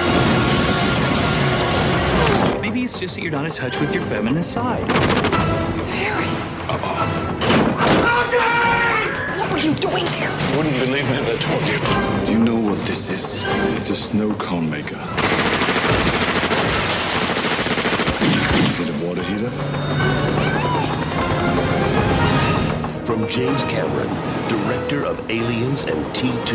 Maybe it's just that you're not in touch with your feminine side. Harry! Uh-oh. What were you doing here? You wouldn't believe me if I told you. You know what this is. It's a snow cone maker. Is it a water heater? From James Cameron, director of Aliens and T two,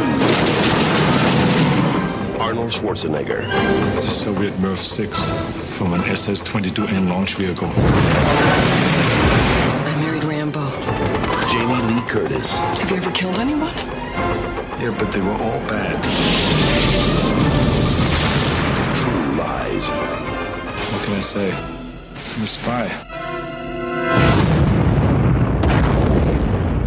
Arnold Schwarzenegger. It's a Soviet M I R V six from an S S twenty-two N launch vehicle. I married Rambo. Jamie Lee Curtis. Have you ever killed anyone? Yeah, but they were all bad. True Lies. What can I say? I'm a spy.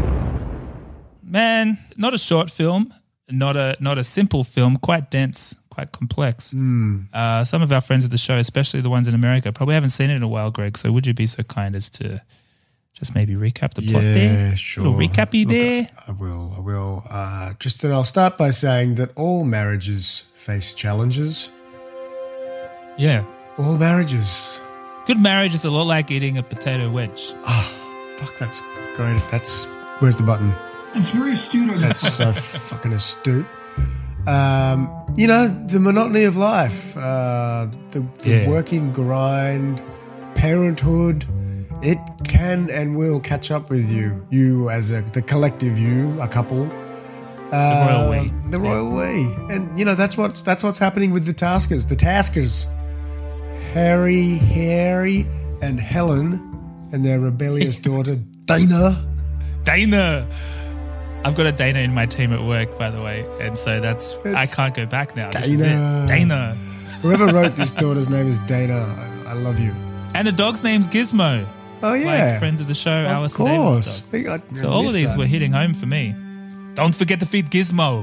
Man, not a short film, not a not a simple film, quite dense, quite quite complex. Mm. Uh, some of our friends of the show, especially the ones in America, probably haven't seen it in a while, Greg. So would you be so kind as to just maybe recap the plot yeah, there? sure. Little recapy Look, there. I will. I will. Uh, just and I'll start by saying that all marriages face challenges. Yeah. All marriages. Good marriage is a lot like eating a potato wedge. Oh, fuck, that's great. That's, where's the button? It's very astute on your That's so fucking astute. Um, you know, the monotony of life, uh, the, the Yeah. working grind, parenthood, it can and will catch up with you. You as a, the collective you, a couple. Uh, The royal we. The royal we. And, you know, that's, what, that's what's happening with the Taskers. The Taskers. Harry, Harry, and Helen and their rebellious daughter, Dana. Dana. I've got a Dana in my team at work, by the way. And so that's, I It's can't go back now. This Dana. is it. It's Dana. Whoever wrote this daughter's name is Dana. I, I love you. And the dog's name's Gizmo. Oh, yeah. Like friends of the show, Of Alice course. and Davis' Think I- dog. I So all of missed these that. were hitting home for me. Don't forget to feed Gizmo.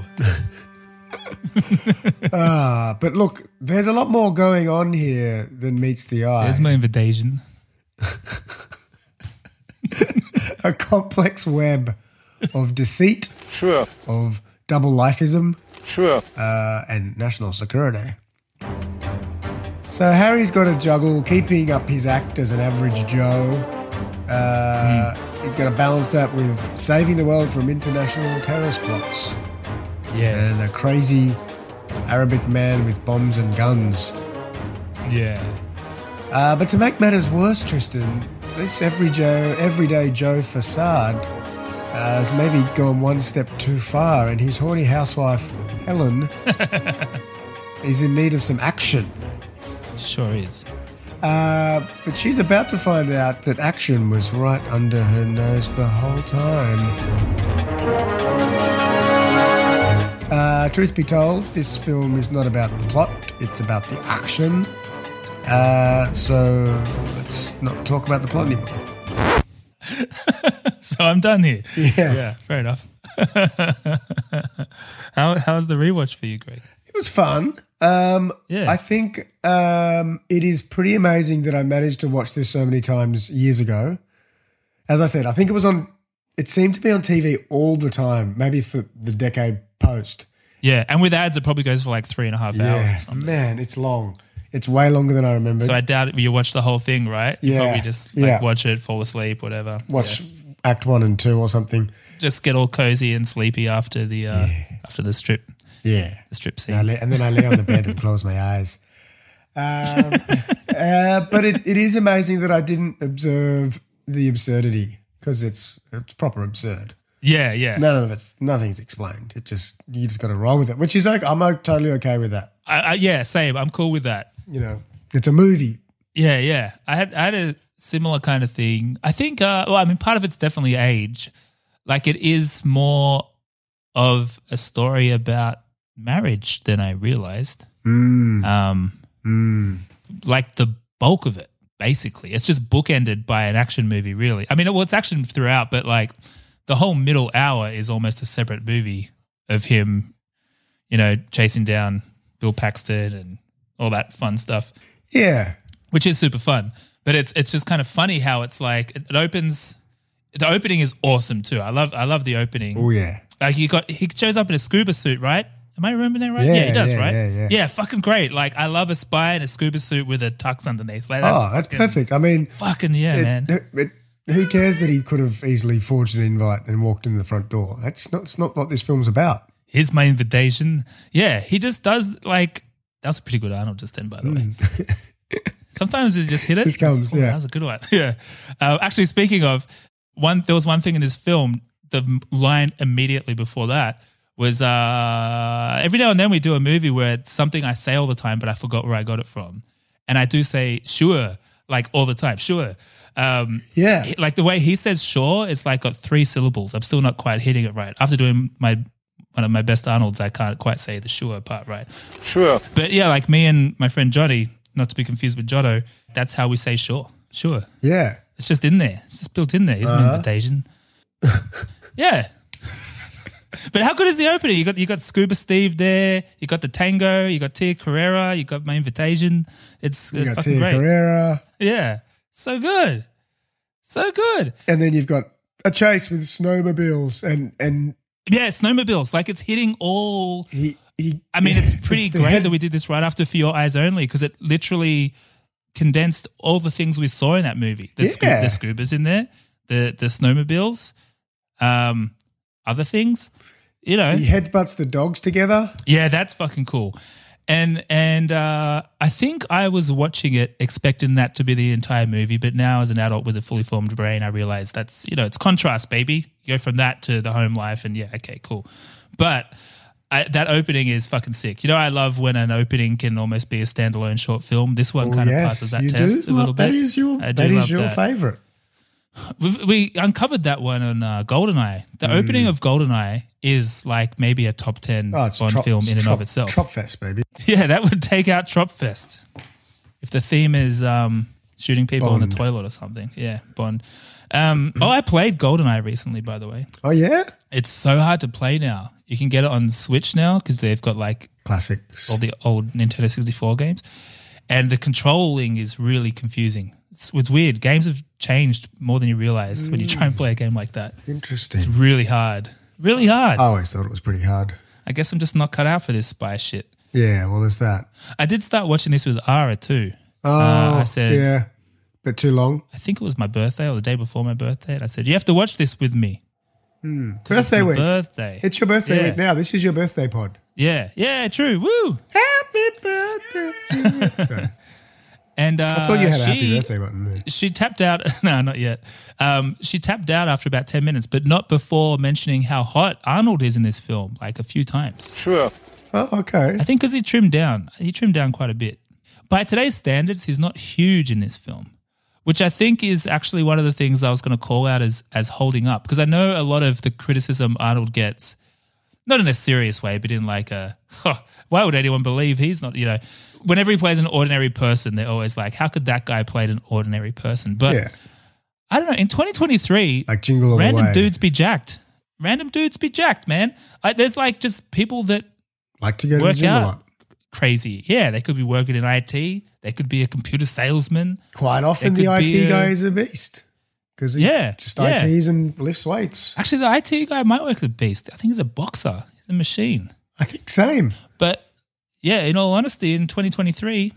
Ah, but look, there's a lot more going on here than meets the eye. There's my invitation. A complex web of deceit, Sure. of double lifeism, Sure. uh, and national security. So Harry's got to juggle keeping up his act as an average Joe. Uh, He's got to balance that with saving the world from international terrorist plots. Yeah. And a crazy Arabic man with bombs and guns. Yeah. Uh, but to make matters worse, Tristan, this every Joe, everyday Joe facade uh, has maybe gone one step too far, and his horny housewife, Helen, is in need of some action. Sure is. Uh, but she's about to find out that action was right under her nose the whole time. Uh, truth be told, this film is not about the plot, it's about the action. Uh, so let's not talk about the plot anymore. So I'm done here. Yes. Yeah, fair enough. How how's the rewatch for you, Greg? It was fun. Um, Yeah. I think um, it is pretty amazing that I managed to watch this so many times years ago. As I said, I think it was on, it seemed to be on T V all the time, maybe for the decade post. Yeah, and with ads, it probably goes for like three and a half hours or Yeah, something. man, it's long. It's way longer than I remember. So I doubt you watch the whole thing, right? You Yeah, probably just like yeah. watch it, fall asleep, whatever. Watch Yeah. Act One and Two or something. Just get all cozy and sleepy after the uh, after the strip. Yeah. The strip scene. And, I lay, and then I lay on the bed and close my eyes. Um, uh, but it, it is amazing that I didn't observe the absurdity because it's it's proper absurd. Yeah, yeah. None of it's nothing's explained. It just you just got to roll with it, which is like I'm o- totally okay with that. I, I, yeah, same. I'm cool with that. You know, it's a movie. Yeah, yeah. I had I had a similar kind of thing. I think. Uh, well, I mean, part of it's definitely age. Like it is more of a story about marriage than I realized. Mm. Um, Mm. like the bulk of it, basically. It's just bookended by an action movie, really. I mean, well, it's action throughout, but like the whole middle hour is almost a separate movie of him, you know, chasing down Bill Paxton and all that fun stuff. Yeah. Which is super fun. But it's it's just kind of funny how it's like it, it opens. The opening is awesome too. I love I love the opening. Oh yeah. Like he got he shows up in a scuba suit, right? Am I remembering that right? Yeah, Yeah, he does, yeah, right? yeah, yeah. fucking great. Like I love a spy in a scuba suit with a tux underneath. Like, oh, that's fucking- perfect. I mean, Fucking yeah, it- man. it- it- who cares that he could have easily forged an invite and walked in the front door? That's not. It's not what this film's about. Here's my invitation. Yeah, he just does like that was a pretty good Arnold just then, by the way. Sometimes it just hit it. Just comes, Oh, yeah. That was a good one. Yeah. Uh, actually, speaking of one, there was one thing in this film. The m- line immediately before that was uh, every now and then we do a movie where it's something I say all the time, but I forgot where I got it from, and I do say sure like all the time. Sure. Um, Yeah. he- like the way he says sure, it's like got three syllables. I'm still not quite hitting it right. After doing my one of my best Arnolds, I can't quite say the sure part right. Sure. But yeah, like me and my friend Johnny, not to be confused with Jotto, that's how we say sure. Sure. Yeah. It's just in there. It's just built in there. Here's my Uh-huh. invitation. Yeah. But how good is the opening? You got you got Scuba Steve there. You got the tango. You got Tia Carrera. You got My Invitation. It's You uh, got fucking Tia great. Carrera. Yeah, so good, so good. And then you've got a chase with snowmobiles and and Yeah, snowmobiles. Like it's hitting all. he he. I mean, it's pretty the great head- that we did this right after For Your Eyes Only because it literally condensed all the things we saw in that movie. The, scu- Yeah. the scubas in there, the the snowmobiles, um, other things. You know, He headbutts the dogs together. yeah, that's fucking cool. And and uh, I think I was watching it expecting that to be the entire movie, but now as an adult with a fully formed brain, I realize that's, you know, it's contrast, baby. You go from that to the home life and yeah, okay, cool. But I, that opening is fucking sick. You know, I love when an opening can almost be a standalone short film. This one Oh, kind yes, of passes that you test do? a little That bit. is your, I do that love is your that. favourite. We, we uncovered that one on uh, GoldenEye. The opening of GoldenEye is like maybe a top ten Oh, it's Bond Trop- film it's in and Trop- of itself. Tropfest, baby. Yeah, that would take out Tropfest. If the theme is um, shooting people in Bond. the toilet or something. Yeah, Bond. Um, oh, I played GoldenEye recently, by the way. Oh, yeah? It's so hard to play now. You can get it on Switch now because they've got like Classics. all the old Nintendo sixty-four games. And the controlling is really confusing. It's, it's weird. Games have changed more than you realize when you try and play a game like that. Interesting. It's really hard. Really hard. I always thought it was pretty hard. I guess I'm just not cut out for this spy shit. Yeah, well, there's that. I did start watching this with Ara too. Oh, Uh, I said, yeah. But too long. I think it was my birthday or the day before my birthday. And I said, you have to watch this with me. Hmm. 'Cause Birthday it's my week. birthday. It's your birthday Yeah. week now. This is your birthday pod. Yeah. Yeah, true. Woo. Happy birthday to you. And uh, I thought you had a she, happy birthday button there. She tapped out. No, not yet. Um, she tapped out after about ten minutes, but not before mentioning how hot Arnold is in this film, like a few times. Sure. Oh, okay. I think because he trimmed down. He trimmed down quite a bit. By today's standards, he's not huge in this film, which I think is actually one of the things I was going to call out as, as holding up. Because I know a lot of the criticism Arnold gets, not in a serious way, but in like a, huh, why would anyone believe he's not, you know, whenever he plays an ordinary person, they're always like, how could that guy play an ordinary person? But Yeah. I don't know, in twenty twenty-three, Like Jingle All the random Way. dudes be jacked. Random dudes be jacked, man. I, there's like just people that Like to go to the work gym a out lot. crazy. Yeah, they could be working in I T. They could be a computer salesman. Quite often They the could I be T a- guy is a beast. Because he Yeah, just yeah. I Ts and lifts weights. Actually, the I T guy might work as a beast. I think he's a boxer. He's a machine. I think same. But yeah, in all honesty, in twenty twenty-three,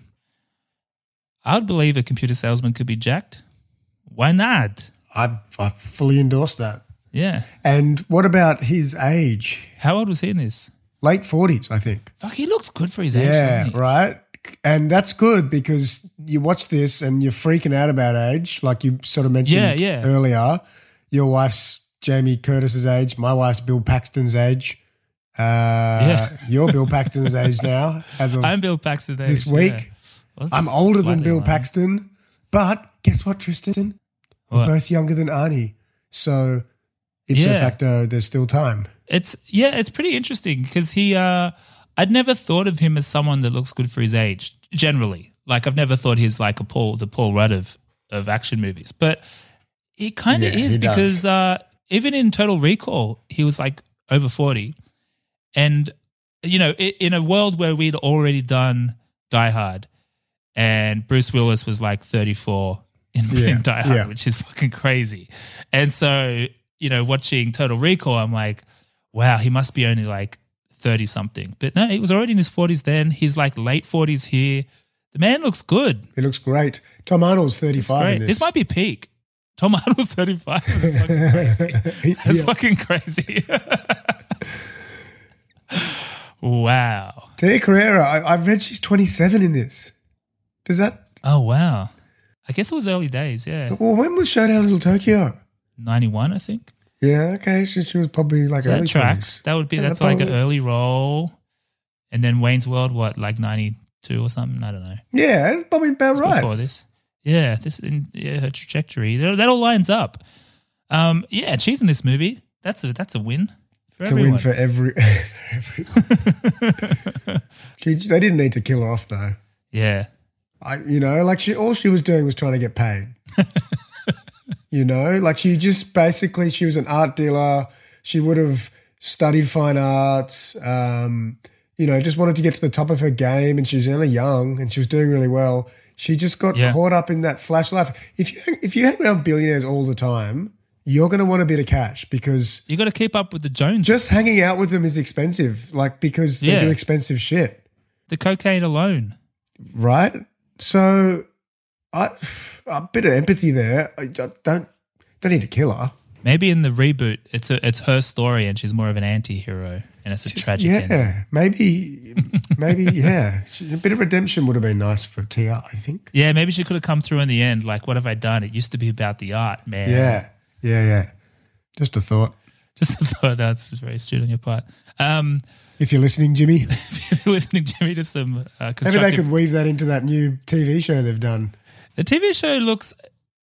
I would believe a computer salesman could be jacked. Why not? I, I fully endorse that. Yeah. And what about his age? How old was he in this? Late forties, I think. Fuck, he looks good for his age, Yeah, doesn't he? right. And that's good because you watch this and you're freaking out about age, like you sort of mentioned Yeah, yeah. earlier. Your wife's Jamie Curtis's age. My wife's Bill Paxton's age. Uh, Yeah. You're Bill Paxton's age now. As of I'm Bill Paxton's age. this week. yeah. Well, I'm older than slightly Bill lying. Paxton, but guess what, Tristan? We're What? both younger than Arnie. So, ipso Yeah. facto, there's still time. It's yeah, it's pretty interesting because he. Uh, I'd never thought of him as someone that looks good for his age. Generally, like I've never thought he's like a Paul, the Paul Rudd of of action movies, but he kind of Yeah, is he does. because uh, even in Total Recall, he was like over forty, and you know, i- in a world where we'd already done Die Hard, and Bruce Willis was like thirty-four in, Yeah, in Die Hard, yeah. which is fucking crazy, and so you know, watching Total Recall, I'm like, wow, he must be only like thirty something. But no, he was already in his forties then. He's like late forties here. The man looks good. He looks great. Tom Arnold's It's thirty-five great. in This. this. might be peak. Tom Arnold's thirty-five. That's fucking crazy. That's Yeah. fucking crazy. Wow. Tia Carrera, I, I read she's twenty-seven in this. Does that... Oh, wow. I guess it was early days, yeah. Well, when was Showdown Little Tokyo? ninety-one, I think. Yeah, okay. So she was probably like So early that tracks. twenties. That would be, Yeah, that's that like an probably- early roll. And then Wayne's World, what, like ninety-two or something? I don't know. Yeah, probably about It's right. before this. Yeah, this in yeah, her trajectory. That, that all lines up. Um, yeah, she's in this movie. That's a that's a win for It's everyone. a win for every... everyone. she, they didn't need to kill her off, though. Yeah. I, you know, like she, all she was doing was trying to get paid. You know, like she just basically, she was an art dealer. She would have studied fine arts, um, you know, just wanted to get to the top of her game, and she was only young and she was doing really well. She just got Yeah. caught up in that flash life. If you if you hang around billionaires all the time, you're going to want a bit of cash because You got to keep up with the Joneses. just hanging out with them is expensive, like because they Yeah. do expensive shit, The cocaine alone. right? So, I a bit of empathy there. I don't don't need to kill her. Maybe in the reboot, it's a, it's her story and she's more of an anti-hero and it's a tragic yeah, ending. maybe, maybe, yeah. A bit of redemption would have been nice for Tia, I think. Yeah, maybe she could have come through in the end. Like, what have I done? It used to be about the art, man. Yeah, yeah, yeah. Just a thought. Just a thought. That's very astute on your part. Um, If you're listening, Jimmy, if you're listening, Jimmy, to some uh, constructive... maybe they could weave that into that new T V show they've done. The T V show looks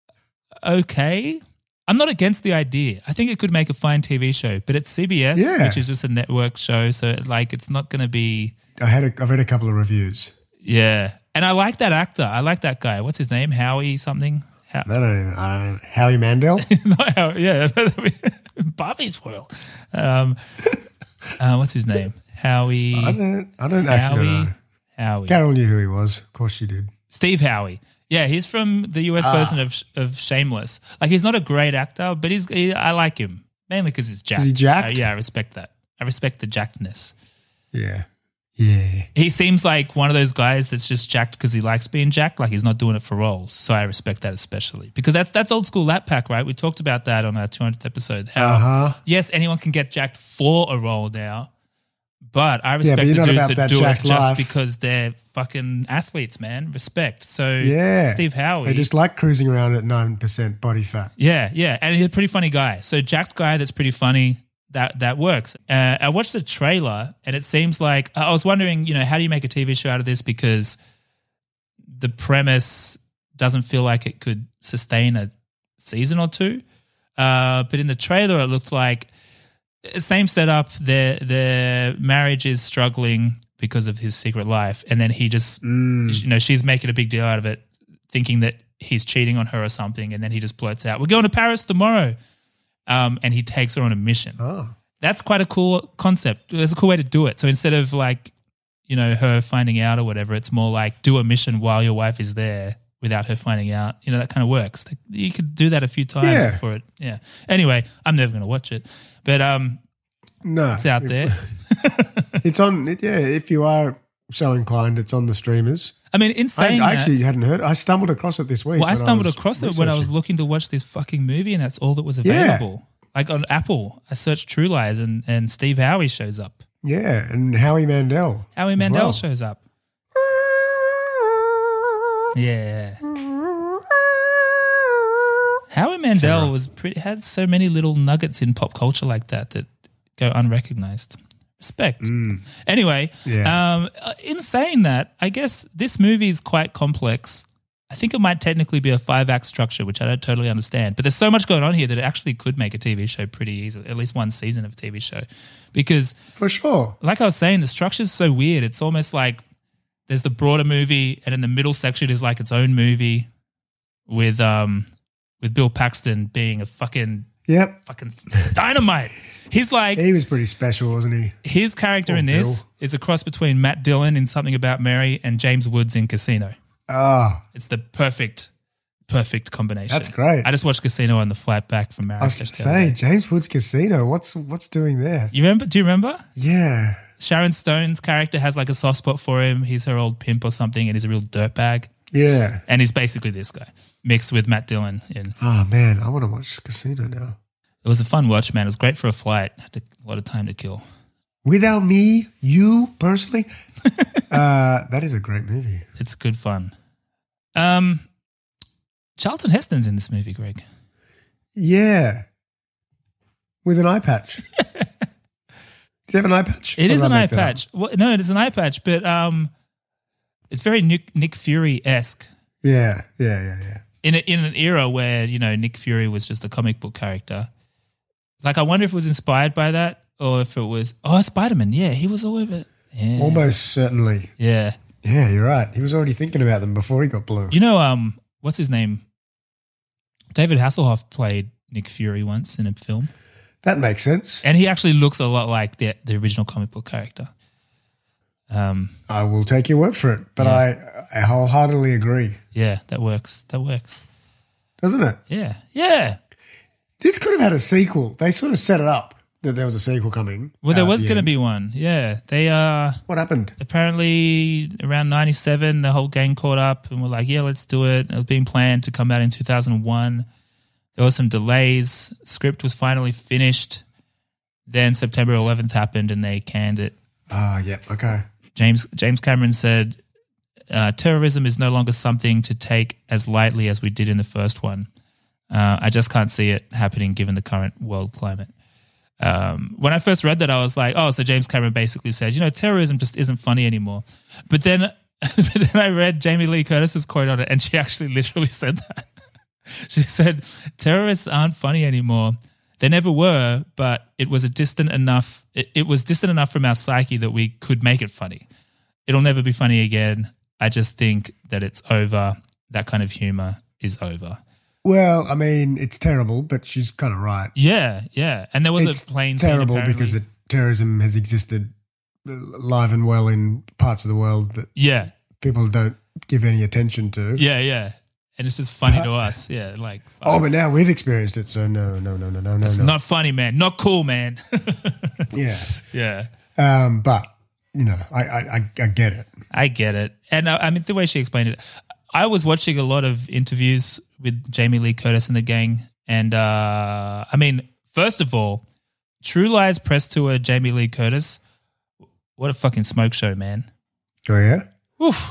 okay. I'm not against the idea. I think it could make a fine T V show, but it's C B S, Yeah. which is just a network show, so like it's not going to be. I had a, I've read a couple of reviews. Yeah, and I like that actor. I like that guy. What's his name? Howie something. How- I don't even. I don't know. Howie Mandel. not Howie, yeah, Bobby's World. Um, uh, what's his name? Howie. I don't. I don't actually Howie. know. Howie. Carol knew who he was. Of course she did. Steve Howie. Yeah, he's from the U S Ah. version of of Shameless. Like, he's not a great actor, but he's he, I like him mainly because he's jacked. Is he jacked? Uh, yeah, I respect that. I respect the jackedness. Yeah. Yeah. He seems like one of those guys that's just jacked because he likes being jacked. Like, he's not doing it for roles. So I respect that especially because that's that's old school Lat Pack, right? We talked about that on our two hundredth episode. How Uh-huh. yes, anyone can get jacked for a role now, but I Yeah, respect but you're the not dudes about that that do it jacked just life. because they're fucking athletes, man. Respect. So Yeah. Steve Howie. They just like cruising around at nine percent body fat. Yeah, yeah, and he's a pretty funny guy. So jacked guy that's pretty funny. That that works. Uh, I watched the trailer, and it seems like I was wondering, you know, how do you make a T V show out of this? Because the premise doesn't feel like it could sustain a season or two. Uh, but in the trailer, it looked like same setup. Their their marriage is struggling because of his secret life, and then he just, you know, she's making a big deal out of it, thinking that he's cheating on her or something, and then he just blurts out, "We're going to Paris tomorrow." Um, and he takes her on a mission. Oh. That's quite a cool concept. There's a cool way to do it. So instead of like, you know, her finding out or whatever, it's more like do a mission while your wife is there without her finding out. You know, that kind of works. Like, you could do that a few times Yeah. before it. Yeah. Anyway, I'm never going to watch it, but um, No. it's out there. It's on. It, yeah, if you are so inclined, it's on the streamers. I mean, in I, saying I that- actually hadn't heard. I stumbled across it this week. Well, I when stumbled was across it when I was researching. looking to watch this fucking movie, and that's all that was Yeah. available. Like on Apple, I searched True Lies, and, and Steve Howie shows up. Yeah, and Howie Mandel. Howie as Mandel well. shows up. Yeah. Howie Mandel was pretty had so many little nuggets in pop culture like that that go unrecognized. Respect. Anyway, Yeah. um, uh, in saying that, I guess this movie is quite complex. I think it might technically be a five-act structure, which I don't totally understand. But there's so much going on here that it actually could make a T V show pretty easily, at least one season of a T V show. Because For sure. like I was saying, the structure is so weird. It's almost like there's the broader movie, and in the middle section is like its own movie with um with Bill Paxton being a fucking Yep. fucking dynamite. He's like He was pretty special, wasn't he? his character Poor in this Bill. is a cross between Matt Dillon in Something About Mary and James Woods in Casino. Ah, It's the perfect, perfect combination. That's great. I just watched Casino on the flight back from I was going Marrakesh. to the other say day. James Woods Casino. What's what's doing there? You remember? Do you remember? Yeah. Sharon Stone's character has like a soft spot for him. He's her old pimp or something, and he's a real dirtbag. Yeah. And he's basically this guy mixed with Matt Dillon. In Oh man, I want to watch Casino now. it was a fun watch, man. It was great for a flight. Had to, a lot of time to kill. Without me, you personally, uh, that is a great movie. It's good fun. Um, Charlton Heston's in this movie, Greg. Yeah, with an eye patch. Do you have an eye patch? It Or is did an I eye make that up? patch. Well, no, it is an eye patch, but um, it's very Nick, Nick Fury esque. Yeah, yeah, yeah, yeah. In a, in an era where, you know, Nick Fury was just a comic book character. Like, I wonder if it was inspired by that or if it was, oh, Spider-Man. Yeah, he was all over it. Yeah. Almost certainly. Yeah. Yeah, you're right. He was already thinking about them before he got blue. You know, um, what's his name? David Hasselhoff played Nick Fury once in a film. That makes sense. And he actually looks a lot like the the original comic book character. Um, I will take your word for it, but Yeah. I, I wholeheartedly agree. yeah, that works. That works. Doesn't it? Yeah, yeah. This could have had a sequel. They sort of set it up that there was a sequel coming. Well, there uh, at was the going to end. be one. Yeah, they uh What happened? apparently around ninety-seven, the whole gang caught up and were like, "Yeah, let's do it." It was being planned to come out in two thousand one. There were some delays. Script was finally finished. Then September eleventh happened, and they canned it. Ah, yeah, okay. James James Cameron said, uh, "Terrorism is no longer something to take as lightly as we did in the first one. Uh, I just can't see it happening given the current world climate." Um, when I first read that, I was like, "Oh, so James Cameron basically said, you know, terrorism just isn't funny anymore." But then, but then I read Jamie Lee Curtis's quote on it, and she actually literally said that. She said, "Terrorists aren't funny anymore. They never were, but it was a distant enough. It, it was distant enough from our psyche that we could make it funny. It'll never be funny again. I just think that it's over. That kind of humor is over." Well, I mean, it's terrible, but she's kind of right. Yeah, yeah. And there was It's a plane scene terrible apparently. because it, terrorism has existed live and well in parts of the world that Yeah, people don't give any attention to. yeah, yeah. And it's just funny to us. Yeah, like, Oh, but now we've experienced it, so no, no, no, no, no, no. it's no. not funny, man. Not cool, man. Yeah. Yeah. Um, but, you know, I, I, I, I get it. I get it. And uh, I mean, the way she explained it, I was watching a lot of interviews with Jamie Lee Curtis and the gang. And uh, I mean, first of all, True Lies press tour, Jamie Lee Curtis. What a fucking smoke show, man. Oh, yeah? Oof.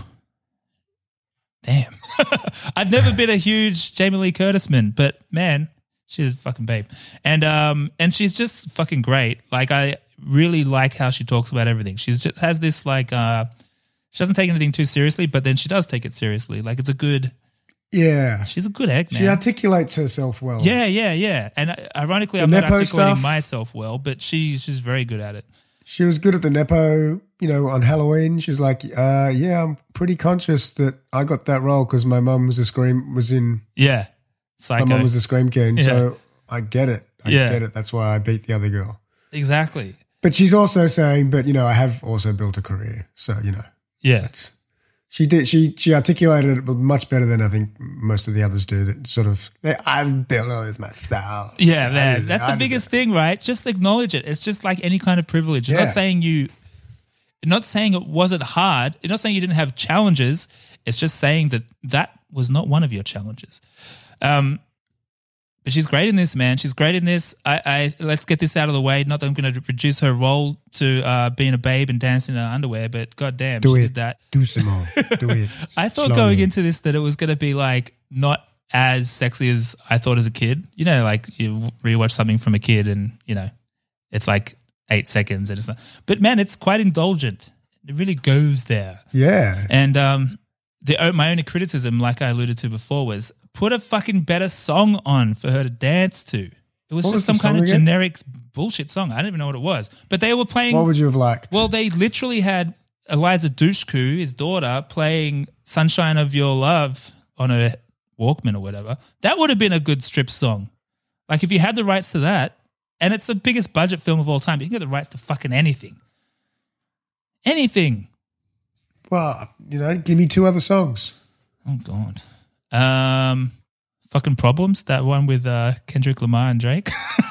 Damn. I've never been a huge Jamie Lee Curtis man, but man, she's a fucking babe. And um and she's just fucking great. Like, I really like how she talks about everything. She's just has this like uh she doesn't take anything too seriously, but then she does take it seriously. Like, it's a good Yeah. she's a good egg, man. She articulates herself well. Yeah, yeah, yeah. And uh, ironically, The I'm not Nepo articulating stuff. myself well, but she she's very good at it. She was good at the Nepo, you know, on Halloween. She's like, uh, yeah, I'm pretty conscious that I got that role because my mum was a scream, was in, Yeah. Psycho. my mum was a scream king. Yeah. So I get it. I Yeah. get it. That's why I beat the other girl. Exactly. But she's also saying, but, you know, I have also built a career. So, you know, Yeah. that's, she did, she, she articulated it much better than I think most of the others do that sort of, they, I've built all this myself. Yeah, I man. did- That's I the did biggest thing, right? Just acknowledge it. It's just like any kind of privilege. You're Yeah. not saying you, not saying it wasn't hard. You're not saying you didn't have challenges. It's just saying that that was not one of your challenges. Um, but she's great in this, man. She's great in this. I, I let's get this out of the way. Not that I'm going to reduce her role to uh, being a babe and dancing in her underwear, but goddamn, Do she it. did that. Do some more. Do it. I thought Slowly. going into this that it was going to be like not as sexy as I thought as a kid. You know, like you rewatch something from a kid and, you know, it's like eight seconds and it's not. But man, it's quite indulgent. It really goes there. Yeah. And um, the my only criticism, like I alluded to before, was put a fucking better song on for her to dance to. It was What just was the some kind song of again? generic bullshit song. I don't even know what it was. But they were playing. What would you have liked? Well, they literally had Eliza Dushku, his daughter, playing Sunshine of Your Love on a Walkman or whatever. That would have been a good strip song. Like, if you had the rights to that, and it's the biggest budget film of all time, you can get the rights to fucking anything. Anything. Well, you know, give me two other songs. Oh, God. Um, fucking Problems, that one with uh, Kendrick Lamar and Drake.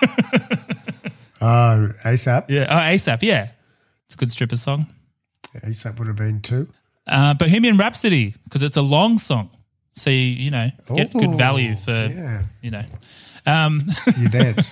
Uh, ASAP. Yeah, oh, ASAP, yeah. It's a good stripper song. ASAP would have been two. Uh, Bohemian Rhapsody, because it's a long song. So, you, you know, get Oh, good value for, yeah. you know. Um, You dance.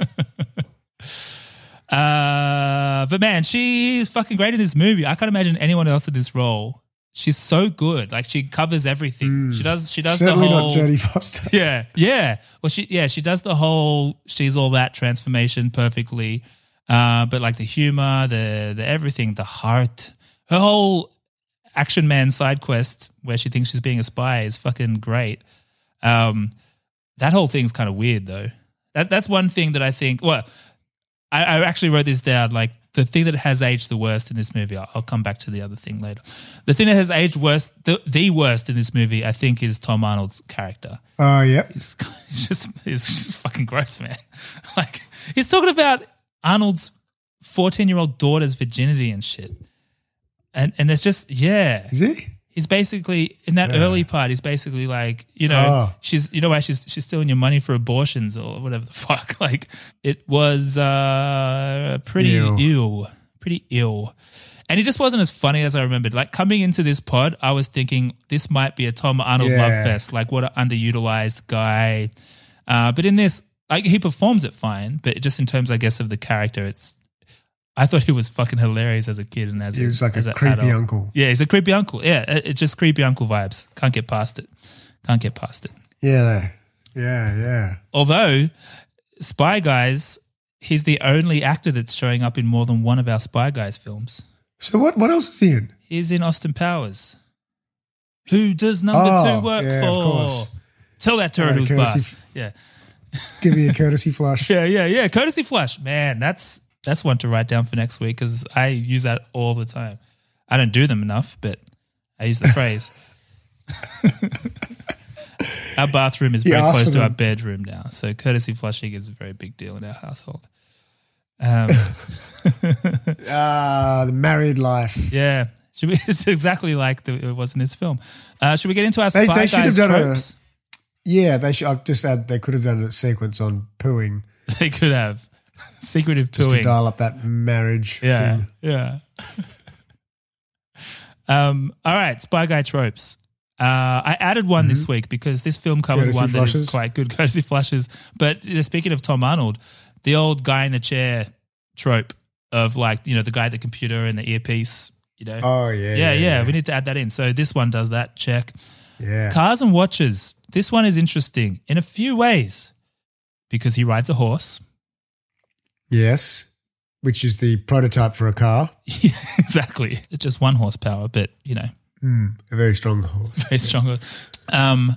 uh, but man, she's fucking great in this movie. I can't imagine anyone else in this role. She's so good. Like, she covers everything. She does. She does Certainly the whole. not Jodie Foster. Yeah, yeah. Well, she yeah she does the whole she's all that transformation perfectly. Uh, but like the humor, the the everything, the heart, her whole Action Man side quest where she thinks she's being a spy is fucking great. Um, that whole thing's kind of weird though. That that's one thing that I think. Well, I, I actually wrote this down. Like, the thing that has aged the worst in this movie, I'll, I'll come back to the other thing later. The thing that has aged worst, the, the worst in this movie, I think, is Tom Arnold's character. Oh, yeah. He's, he's just he's just fucking gross, man. Like, He's talking about Arnold's fourteen-year-old daughter's virginity and shit. And and there's just, yeah. Is he? He's basically, in that Yeah. early part, he's basically like, you know, Oh. she's, you know why she's she's stealing your money for abortions or whatever the fuck. Like, it was uh, pretty Ew. ill. Pretty ill. And it just wasn't as funny as I remembered. Like, coming into this pod, I was thinking this might be a Tom Arnold Yeah. love fest. Like, what an underutilized guy. Uh, but in this, like, he performs it fine, but just in terms, I guess, of the character, it's, I thought he was fucking hilarious as a kid and as He a, was like as a an creepy adult. uncle. Yeah, he's a creepy uncle. Yeah, it- it's just creepy uncle vibes. Can't get past it. Can't get past it. Yeah, yeah, yeah. Although, Spy Guys, he's the only actor that's showing up in more than one of our Spy Guys films. So what? What else is he in? He's in Austin Powers. Who does number Oh, two work yeah, of for? course. Tell that turret Uh, who's courtesy- boss. Yeah. Give me a courtesy flush. Yeah, yeah, yeah. Courtesy flush. Man, that's that's one to write down for next week because I use that all the time. I don't do them enough, but I use the phrase. Our bathroom is You very asked close for to our them. bedroom now, so courtesy flushing is a very big deal in our household. Um, Ah, the married life. yeah, should we, it's exactly like the, it was in this film. Uh, should we get into our They- Spy they should Guys have done a- tropes? Yeah, they should. I've just add. They could have done a sequence on pooing They could have secretive just to pooing. dial up that marriage. Yeah, thing. yeah. um, all right, Spy Guy tropes. Uh, I added one this week because this film covered Courtesy one that flushes. is quite good, courtesy flushes. But uh, speaking of Tom Arnold, the old guy in the chair trope of like, you know, the guy at the computer and the earpiece, you know. Oh yeah, yeah, yeah, yeah. We need to add that in. So this one does that. Check. yeah. Cars and watches. This one is interesting in a few ways because he rides a horse. Yes, which is the prototype for a car. Yeah, exactly. It's just one horsepower, but, you know, Mm, a very strong horse. very strong. Um,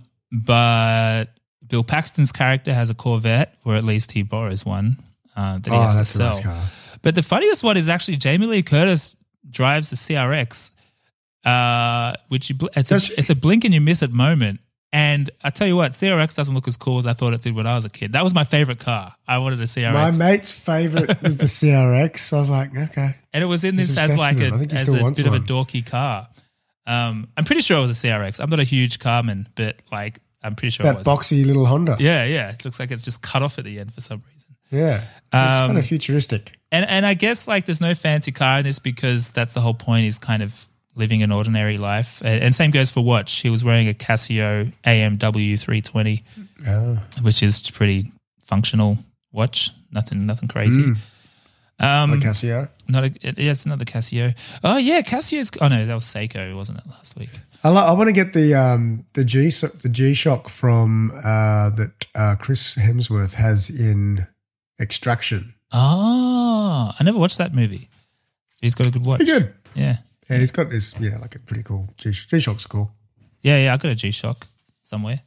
but Bill Paxton's character has a Corvette, or at least he borrows one uh, that he Oh, has to that's a sell. nice car. But the funniest one is actually Jamie Lee Curtis drives the C R X, uh, which you bl- it's a, Does she? it's a blink and you miss it moment. And I tell you what, C R X doesn't look as cool as I thought it did when I was a kid. That was my favorite car. I wanted a C R X. My mate's favorite was the C R X. I was like, okay. And it was in He's this as obsessed like with a, them. I think he as still a wants bit of a one. dorky car. Um, I'm pretty sure it was a C R X. I'm not a huge carman, but like I'm pretty sure it That was. boxy little Honda. Yeah, yeah. It looks like it's just cut off at the end for some reason. Yeah. It's Um, kind of futuristic. And and I guess like there's no fancy car in this because that's the whole point. He's kind of living an ordinary life. And, and same goes for watch. He was wearing a Casio A M W three twenty, Oh. which is pretty functional watch. Nothing, nothing crazy. Mm. Um, Like Casio. Not a, yes, another Casio. Oh yeah, Casio's. Oh no, that was Seiko, wasn't it, last week? I, lo- I want to get the um the G the G Shock from uh that uh, Chris Hemsworth has in Extraction. Oh, I never watched that movie. He's got a good watch. Pretty good. Yeah, Yeah, he's got this. Yeah, like a pretty cool G G Shock's cool. yeah, yeah. I got a G Shock somewhere.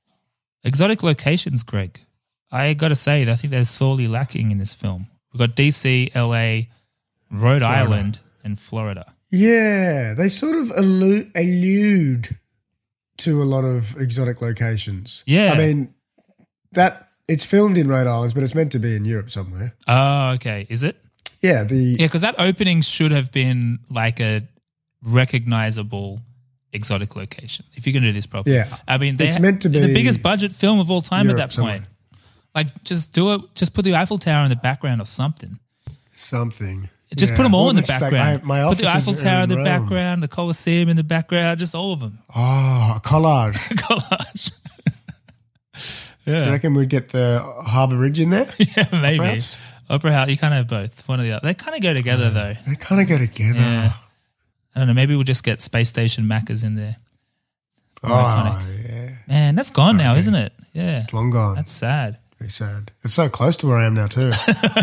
Exotic locations, Greg. I got to say, I think they're sorely lacking in this film. We've got D C, L A, Rhode Florida. Island, and Florida. Yeah, they sort of allude, allude to a lot of exotic locations. Yeah. I mean that it's filmed in Rhode Island, but it's meant to be in Europe somewhere. Oh, okay. Is it? Yeah, the Yeah, because that opening should have been like a recognizable exotic location. If you're going to do this properly, Yeah. I mean, they, It's meant to the be biggest budget film of all time Europe at that somewhere. point. Like, just do it. Just put the Eiffel Tower in the background or something. something. Just Yeah. put them all Well, in the it's like background. I- my put the offices Eiffel are Tower in in the Rome. background, the Colosseum in the background, just all of them. Oh, a collage. Collage. You yeah, reckon we'd get the Harbour Ridge in there? yeah, maybe. Perhaps? Opera House. You can't have both. One or the other. They kind of go together, though. They kind of go together. Yeah. I don't know. Maybe we'll just get Space Station Macca's in there. More Oh, iconic. yeah. Man, that's gone now, Okay. isn't it? Yeah. It's long gone. That's sad. Very sad. It's so close to where I am now too.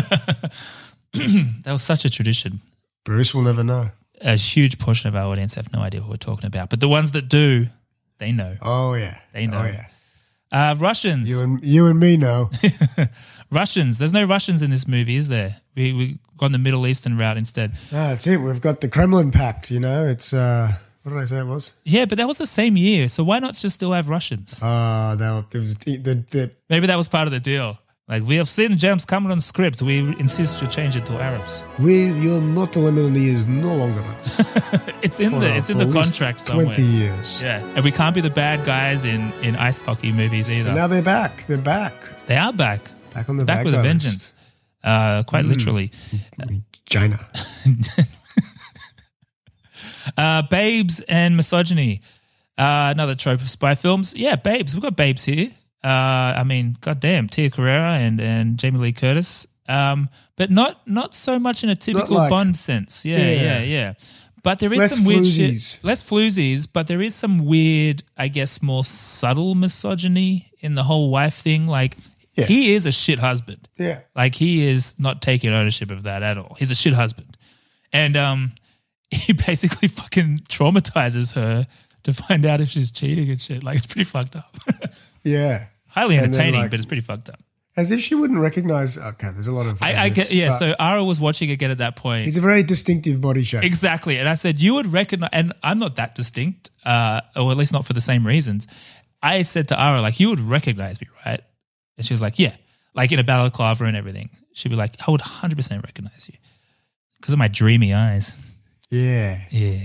That was such a tradition. Bruce will never know. A huge portion of our audience have no idea what we're talking about. But the ones that do, they know. Oh yeah. They know. Oh yeah. Uh, Russians. You and you and me know. Russians. There's no Russians in this movie, is there? We we gone the Middle Eastern route instead. Ah, that's it. We've got the Kremlin Pact. You know, it's uh, what did I say it was? Yeah, but that was the same year. So why not just still have Russians? Ah, uh, the, the, the, the Maybe that was part of the deal. Like, we have seen James Cameron's script. We insist you change it to Arabs. We, your multi-million is no longer us. It's in For the it's in at the least contract somewhere. twenty years. Yeah, and we can't be the bad guys in, in ice hockey movies either. And now they're back. They're back. They are back. Back on the back bad with a guys. vengeance. Uh, quite Mm. literally. China. uh, babes and misogyny. Uh, another trope of spy films. Yeah, babes. We've got babes here. Uh, I mean, goddamn, Tia Carrera and, and Jamie Lee Curtis. Um, but not not so much in a typical like- Bond sense. Yeah, Yeah. yeah, yeah. But there is Less some weird floozies. shit. Less floozies, but there is some weird, I guess, more subtle misogyny in the whole wife thing. Like, Yeah. he is a shit husband. Yeah. Like, he is not taking ownership of that at all. He's a shit husband. And um, he basically fucking traumatizes her to find out if she's cheating and shit. Like, it's pretty fucked up. Yeah. Highly And then, entertaining, like, but it's pretty fucked up. As if she wouldn't recognize. Okay, there's a lot of. I, I evidence, get, yeah. but So Ara was watching again at that point. he's a very distinctive body shape. Exactly. And I said, you would recognize, and I'm not that distinct, uh, or at least not for the same reasons. I said to Ara, like, you would recognize me, right? And she was like, yeah. Like in a balaclava and everything. She'd be like, I would one hundred percent recognize you because of my dreamy eyes. Yeah. Yeah.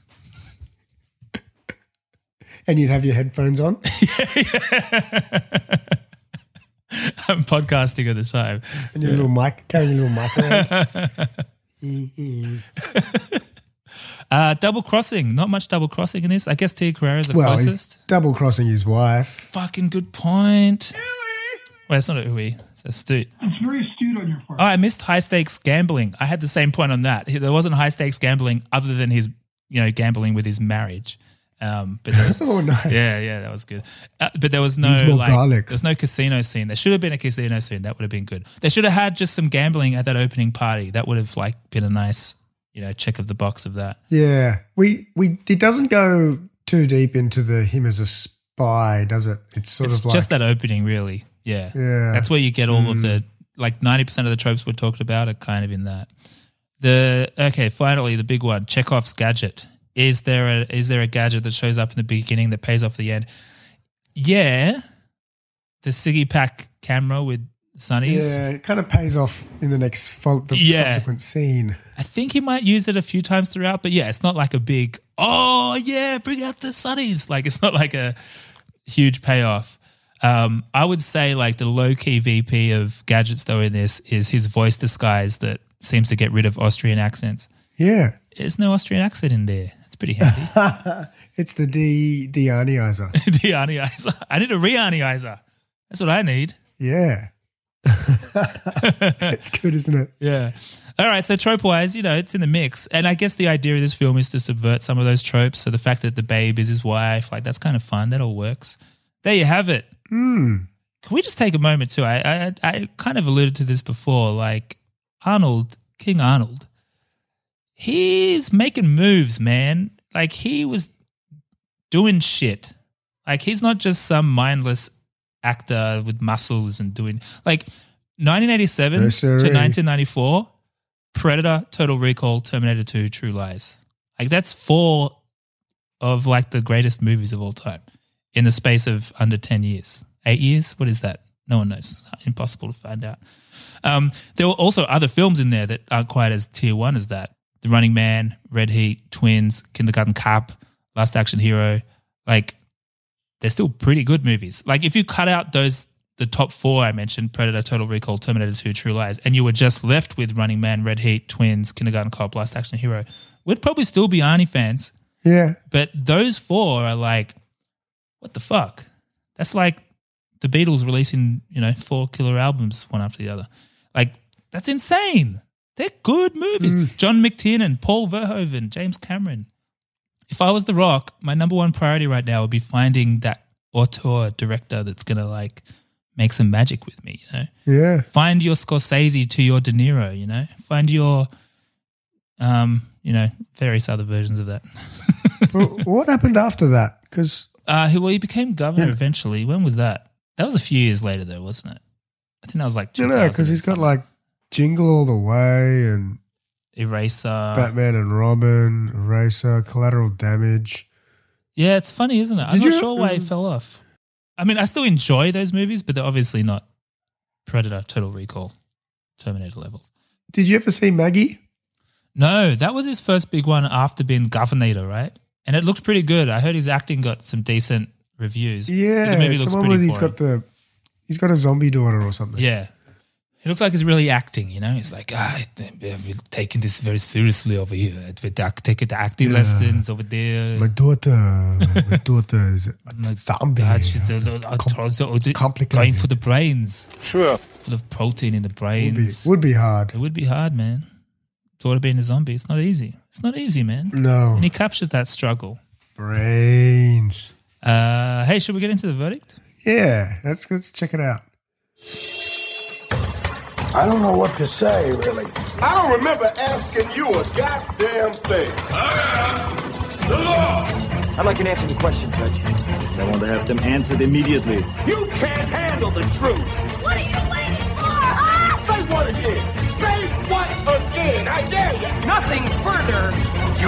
And you'd have your headphones on. I'm podcasting at the time. And your little mic, carrying your little mic around. uh, double crossing. Not much double crossing in this. I guess Tia Carrera is the well, closest. he's double crossing his wife. Fucking good point. Well, it's not a ooey. It's astute. It's very astute on your part. Oh, I missed high stakes gambling. I had the same point on that. There wasn't high stakes gambling other than his, you know, gambling with his marriage. Um, but there was, Oh, nice. yeah, yeah, that was good. Uh, but there was no Needs more like, garlic. there was no casino scene. There should have been a casino scene. That would have been good. They should have had just some gambling at that opening party. That would have like been a nice, you know, check of the box of that. Yeah. We we it doesn't go too deep into the him as a spy, does it? It's sort It's of like just that opening, really. Yeah, Yeah. That's where you get all of Mm. the like ninety percent of the tropes we're talking about are kind of in that. The okay, finally the big one, Chekhov's gadget. Is there a is there a gadget that shows up in the beginning that pays off the end? Yeah, the Siggy Pack camera with Sonny's. Yeah, it kind of pays off in the next fol- the Yeah. subsequent scene. I think he might use it a few times throughout, but yeah, it's not like a big, oh yeah, bring out the Sonny's. Like it's not like a huge payoff. Um, I would say like the low-key V P of gadgets though in this is his voice disguise that seems to get rid of Austrian accents. Yeah. There's no Austrian accent in there. It's pretty handy. It's the D Dianizer. Dianizer. I need a Rianizer. That's what I need. Yeah. It's good, isn't it? Yeah. All right. So trope wise, you know, it's in the mix. And I guess the idea of this film is to subvert some of those tropes. So the fact that the babe is his wife, like that's kind of fun. That all works. There you have it. Hmm. Can we just take a moment too? I, I I kind of alluded to this before. Like Arnold, King Arnold, he's making moves, man. Like he was doing shit. Like he's not just some mindless actor with muscles and doing like nineteen eighty-seven Yes, to sirree. nineteen ninety-four, Predator, Total Recall, Terminator two, True Lies. Like that's four of like the greatest movies of all time in the space of under ten years. Eight years? What is that? No one knows. Impossible to find out. Um, there were also other films in there that aren't quite as tier one as that. The Running Man, Red Heat, Twins, Kindergarten Cop, Last Action Hero. Like, they're still pretty good movies. Like, if you cut out those, the top four I mentioned, Predator, Total Recall, Terminator two, True Lies, and you were just left with Running Man, Red Heat, Twins, Kindergarten Cop, Last Action Hero, we'd probably still be Arnie fans. Yeah. But those four are like, what the fuck? That's like the Beatles releasing, you know, four killer albums one after the other. Like, that's insane. They're good movies. Mm. John McTiernan, Paul Verhoeven, James Cameron. If I was The Rock, my number one priority right now would be finding that auteur director that's going to, like, make some magic with me, you know? Yeah. Find your Scorsese to your De Niro, you know? Find your, um, you know, various other versions of that. Well, what happened after that? Because Uh, he, well, he became governor Yeah. eventually. When was that? That was a few years later, though, wasn't it? I think that was like you know, because he's got like Jingle All the Way and Eraser. Batman and Robin, Eraser, Collateral Damage. Yeah, it's funny, isn't it? I'm Did not you- sure why he um, fell off. I mean, I still enjoy those movies, but they're obviously not Predator, Total Recall, Terminator levels. Did you ever see Maggie? No, that was his first big one after being Governator, right? And it looked pretty good. I heard his acting got some decent reviews. Yeah, But the movie looks someone pretty with he's boring. got the he's got a zombie daughter or something. Yeah. He looks like he's really acting, you know? He's like, ah, we're taking this very seriously over here. We're taking the acting Yeah. lessons over there. My daughter, my daughter is a zombie. God, she's a, a, a, Com- complicated. going for the brains. Sure. Full of protein in the Would be, brains. would be hard. It would be hard, man. Thought of being a zombie. It's not easy. It's not easy, man. No. And he captures that struggle. Brains. Uh, hey, should we get into the verdict? Yeah, let's let's check it out. I don't know what to say, really. I don't remember asking you a goddamn thing. The law! I'd like an answer to the question, Judge. I want to have them answered immediately. You can't handle the truth! What are you waiting for, huh? Say what again? Say what again? I dare you. Nothing further, Your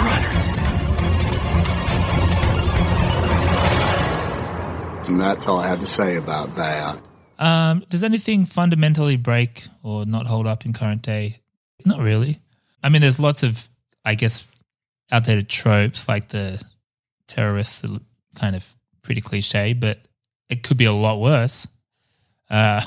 Honor. And that's all I have to say about that. Um, does anything fundamentally break or not hold up in current day? Not really. I mean, there's lots of, I guess, outdated tropes like the terrorists are kind of pretty cliche, but it could be a lot worse. Uh,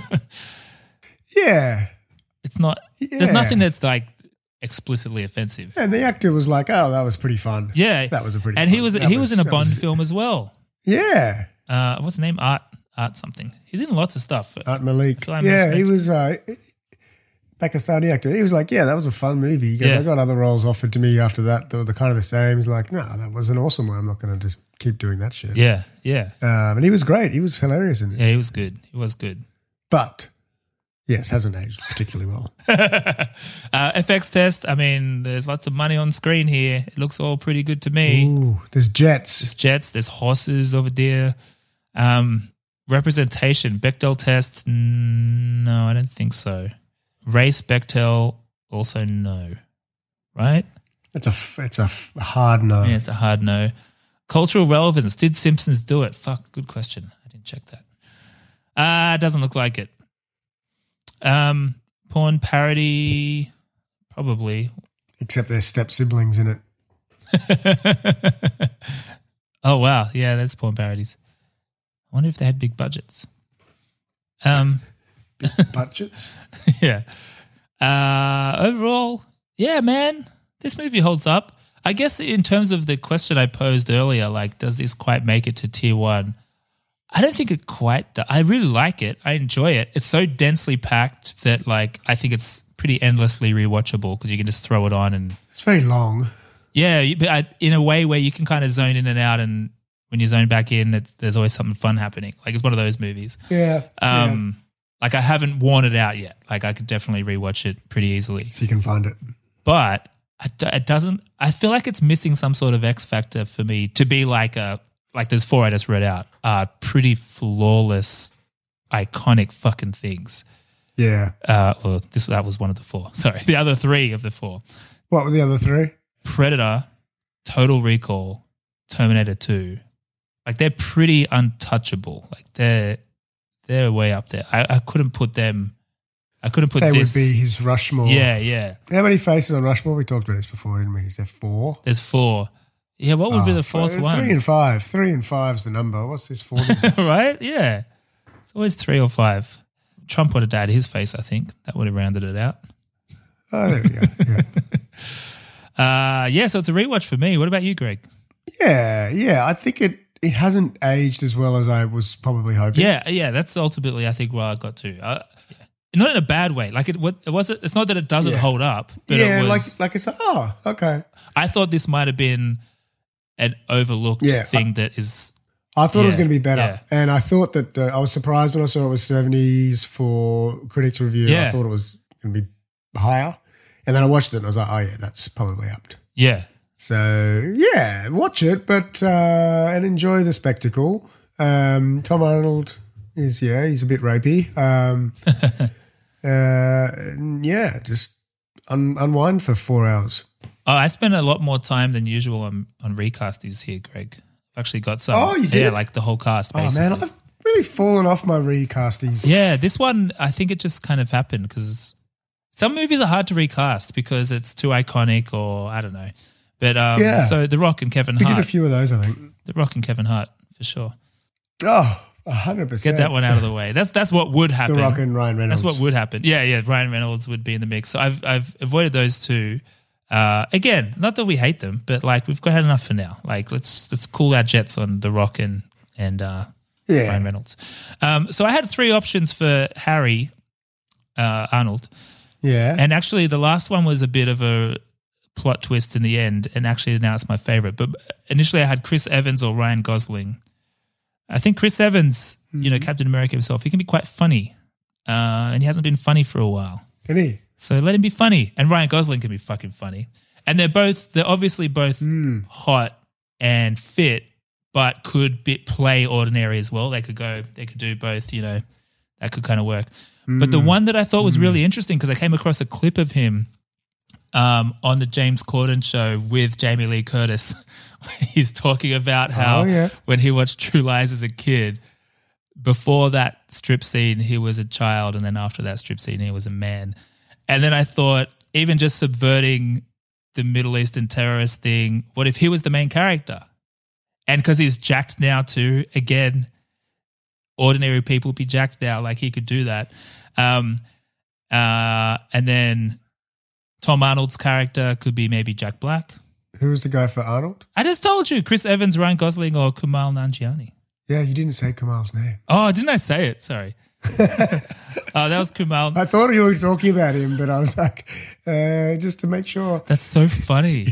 Yeah. it's not, Yeah. there's nothing that's like explicitly offensive. And the actor was like, "Oh, that was pretty fun." Yeah. that was a pretty. And fun. he was, that he was in a that Bond was- film as well. Yeah, Uh, what's the name? Art, Art something. He's in lots of stuff. Art Malik. That's why I Yeah, he respect- was uh, Pakistani actor. He was like, "Yeah, that was a fun movie." He goes, Yeah. "I got other roles offered to me after that. They were the kind of the same." He's like, "No, that was an awesome one. I'm not going to just keep doing that shit." Yeah, yeah. Um, and he was great. He was hilarious in it. Yeah, he was good. He was good. But yes, hasn't aged particularly well. uh, F X test, I mean, there's lots of money on screen here. It looks all pretty good to me. Ooh, there's jets. There's jets, there's horses over there. Um, representation, Bechdel test, mm, no, I don't think so. Race, Bechdel, also no. Right? It's a f- it's a f- hard no. Yeah, it's a hard no. Cultural relevance, did Simpsons do it? Fuck, good question. I didn't check that. Uh, doesn't look like it. Um, porn parody, probably. Except there's step siblings in it. Oh, wow. Yeah, that's porn parodies. I wonder if they had big budgets. Um, Big budgets. yeah. Uh, overall, yeah, man, this movie holds up. I guess in terms of the question I posed earlier, like, does this quite make it to tier one? I don't think it quite does. I really like it. I enjoy it. It's so densely packed that, like, I think it's pretty endlessly rewatchable because you can just throw it on and It's very long. yeah, you- but I, in a way where you can kind of zone in and out, and when you zone back in, it's, there's always something fun happening. Like, it's one of those movies. Yeah. Um, Like, I haven't worn it out yet. Like, I could definitely rewatch it pretty easily. If you can find it. But I d- it doesn't. I feel like it's missing some sort of X factor for me to be like a like those four I just read out are pretty flawless, iconic fucking things. Yeah. Uh, well, this that was one of the four. Sorry, the other three of the four: What were the other three? Predator, Total Recall, Terminator Two. Like, they're pretty untouchable. Like, they're they're way up there. I, I couldn't put them. I couldn't put They this. would be his Rushmore. Yeah, yeah. How many faces on Rushmore? We talked about this before, didn't we? Is there four? There's four. Yeah, what would be Oh, the fourth three one? Three and five. Three and five's the number. What's this four? Right? Yeah. It's always three or five. Trump would have died his face, I think. That would have rounded it out. Oh, there we go. Yeah. Uh, yeah, so it's a rewatch for me. What about you, Greg? yeah, yeah. I think it, it hasn't aged as well as I was probably hoping. Yeah, yeah, that's ultimately, I think, where I got to. Uh, yeah. Not in a bad way. Like, it, what, it wasn't. It's not that it doesn't Yeah. hold up, but yeah, it was. like like it's oh, okay. I thought this might have been an overlooked Yeah, thing I- that is. I thought it was Yeah, going to be better, yeah. and I thought that the, I was surprised when I saw it was seventies for critics review. Yeah. I thought it was going to be higher, and then I watched it and I was like, oh yeah, that's probably upped. Yeah. So yeah, watch it, but uh, and enjoy the spectacle. Um, Tom Arnold is yeah, he's a bit rapey. Um, uh, yeah, just un- unwind for four hours. Oh, I spent a lot more time than usual on, on recasties here, Greg. I've actually got some. Oh, you Yeah, did? like the whole cast, Oh basically. man, I've really fallen off my recasties. Yeah, this one, I think it just kind of happened because some movies are hard to recast because it's too iconic or I don't know. But um, Yeah. so The Rock and Kevin We Hart. did a few of those, I think. The Rock and Kevin Hart, for sure. Oh, one hundred percent. Get that one out of the way. That's that's what would happen. The Rock and Ryan Reynolds. That's what would happen. Yeah, yeah. Ryan Reynolds would be in the mix. So I've I've avoided those two. Uh, again, not that we hate them, but like we've got enough for now. Like let's let's cool our jets on The Rock and and uh, Yeah. Ryan Reynolds. Um, so I had three options for Harry uh, Arnold. Yeah. And actually, the last one was a bit of a plot twist in the end, and actually now it's my favorite. But initially, I had Chris Evans or Ryan Gosling. I think Chris Evans, you know, Captain America himself, he can be quite funny, uh, and he hasn't been funny for a while. Can he? So let him be funny, and Ryan Gosling can be fucking funny. And they're both, they're obviously both Mm. hot and fit, but could be, play ordinary as well. They could go, they could do both. You know, that could kind of work. But the Mm. one that I thought was really interesting because I came across a clip of him um, on the James Corden show with Jamie Lee Curtis. He's talking about how Oh, yeah. when he watched True Lies as a kid, before that strip scene, he was a child, and then after that strip scene, he was a man. And then I thought, even just subverting the Middle Eastern terrorist thing, what if he was the main character? And because he's jacked now too, again, ordinary people be jacked now, like he could do that. Um, uh, and then Tom Arnold's character could be maybe Jack Black. Who was the guy for Arnold? I just told you, Chris Evans, Ryan Gosling, or Kumail Nanjiani. Yeah, you didn't say Kamal's name. Oh, didn't I say it? Sorry. Oh, that was Kumail. I thought you were talking about him, but I was like, uh, just to make sure. That's so funny.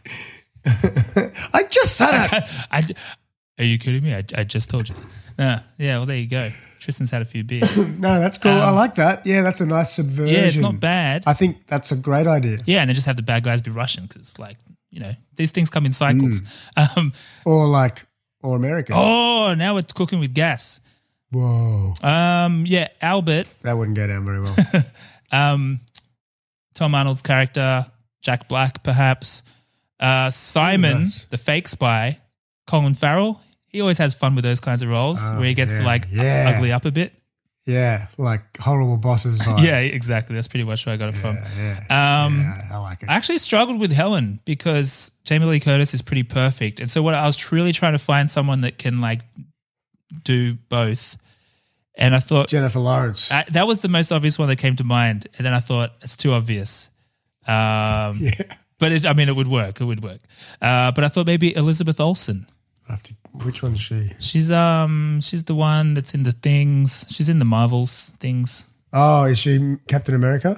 I just said it. I, I, are you kidding me? I, I just told you. Nah, yeah, well, there you go. Tristan's had a few beers. No, that's cool. I Um, like that. Yeah, that's a nice subversion. Yeah, it's not bad. I think that's a great idea. Yeah, and then just have the bad guys be Russian because, like, you know, these things come in cycles. Um, Or like, or American. oh, now we're cooking with gas. Whoa. Um, yeah, Albert, That wouldn't go down very well. um, Tom Arnold's character, Jack Black, perhaps. Uh, Simon, nice. the fake spy, Colin Farrell. He always has fun with those kinds of roles Oh, where he gets yeah, to like yeah. ugly up a bit. Yeah, like horrible bosses vibes. Yeah, exactly. That's pretty much where I got it from. Yeah, Um, yeah, I like it. I actually struggled with Helen because Jamie Lee Curtis is pretty perfect. And so what I was truly trying to find someone that can like do both. And I thought Jennifer Lawrence. I, that was the most obvious one that came to mind. And then I thought it's too obvious. Um, Yeah. But it, I mean, it would work. It would work. Uh, but I thought maybe Elizabeth Olsen. I have to, which one's she? She's um she's the one that's in the things. She's in the Marvels things. Oh, is she Captain America?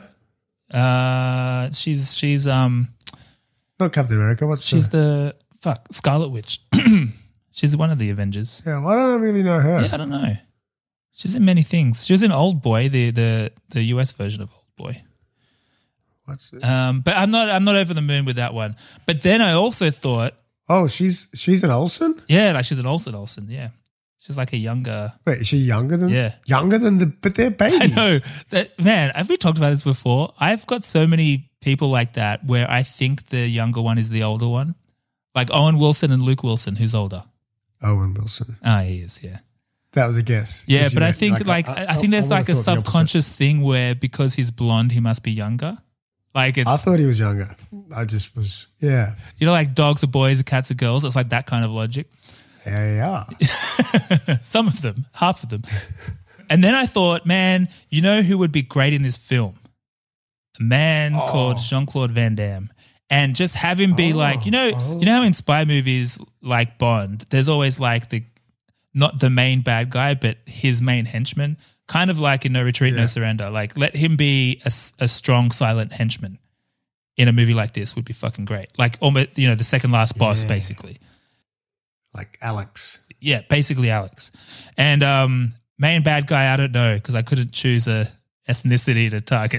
Uh, she's she's um Not Captain America. What's she's the? the fuck Scarlet Witch. She's one of the Avengers. Yeah, why don't I really know her? Yeah, I don't know. She's in many things. She was in Old Boy, the the the U S version of Old Boy. What's it? Um, but I'm not I'm not over the moon with that one. But then I also thought, Oh, she's she's an Olsen? yeah, like she's an Olsen Olsen. Yeah, she's like a younger. Wait, is she younger than? Yeah. Younger than the, but they're babies. I know that, man. Have we talked about this before? I've got so many people like that where I think the younger one is the older one, like Owen Wilson and Luke Wilson, who's older. Owen Wilson. Ah, he is. Yeah. That was a guess. Yeah, 'Cause you but I went- think like, I, think there's I like a would've thought the opposite. subconscious thing where because he's blonde, he must be younger. Like it's I thought he was younger. I just was, yeah. you know, like dogs are boys, cats are girls. It's like that kind of logic. Yeah, yeah. Some of them, half of them. And then I thought, man, you know who would be great in this film? A man Oh. called Jean-Claude Van Damme. And just have him be Oh, like, you know, oh. you know how in spy movies like Bond, there's always like the not the main bad guy, but his main henchman. Kind of like in No Retreat, No Yeah. Surrender. Like let him be a, s- a strong, silent henchman in a movie like this would be fucking great. Like almost, you know, the second last boss, Yeah. basically. Like Alex. Yeah, basically Alex. And um, main bad guy, I don't know because I couldn't choose a ethnicity to target.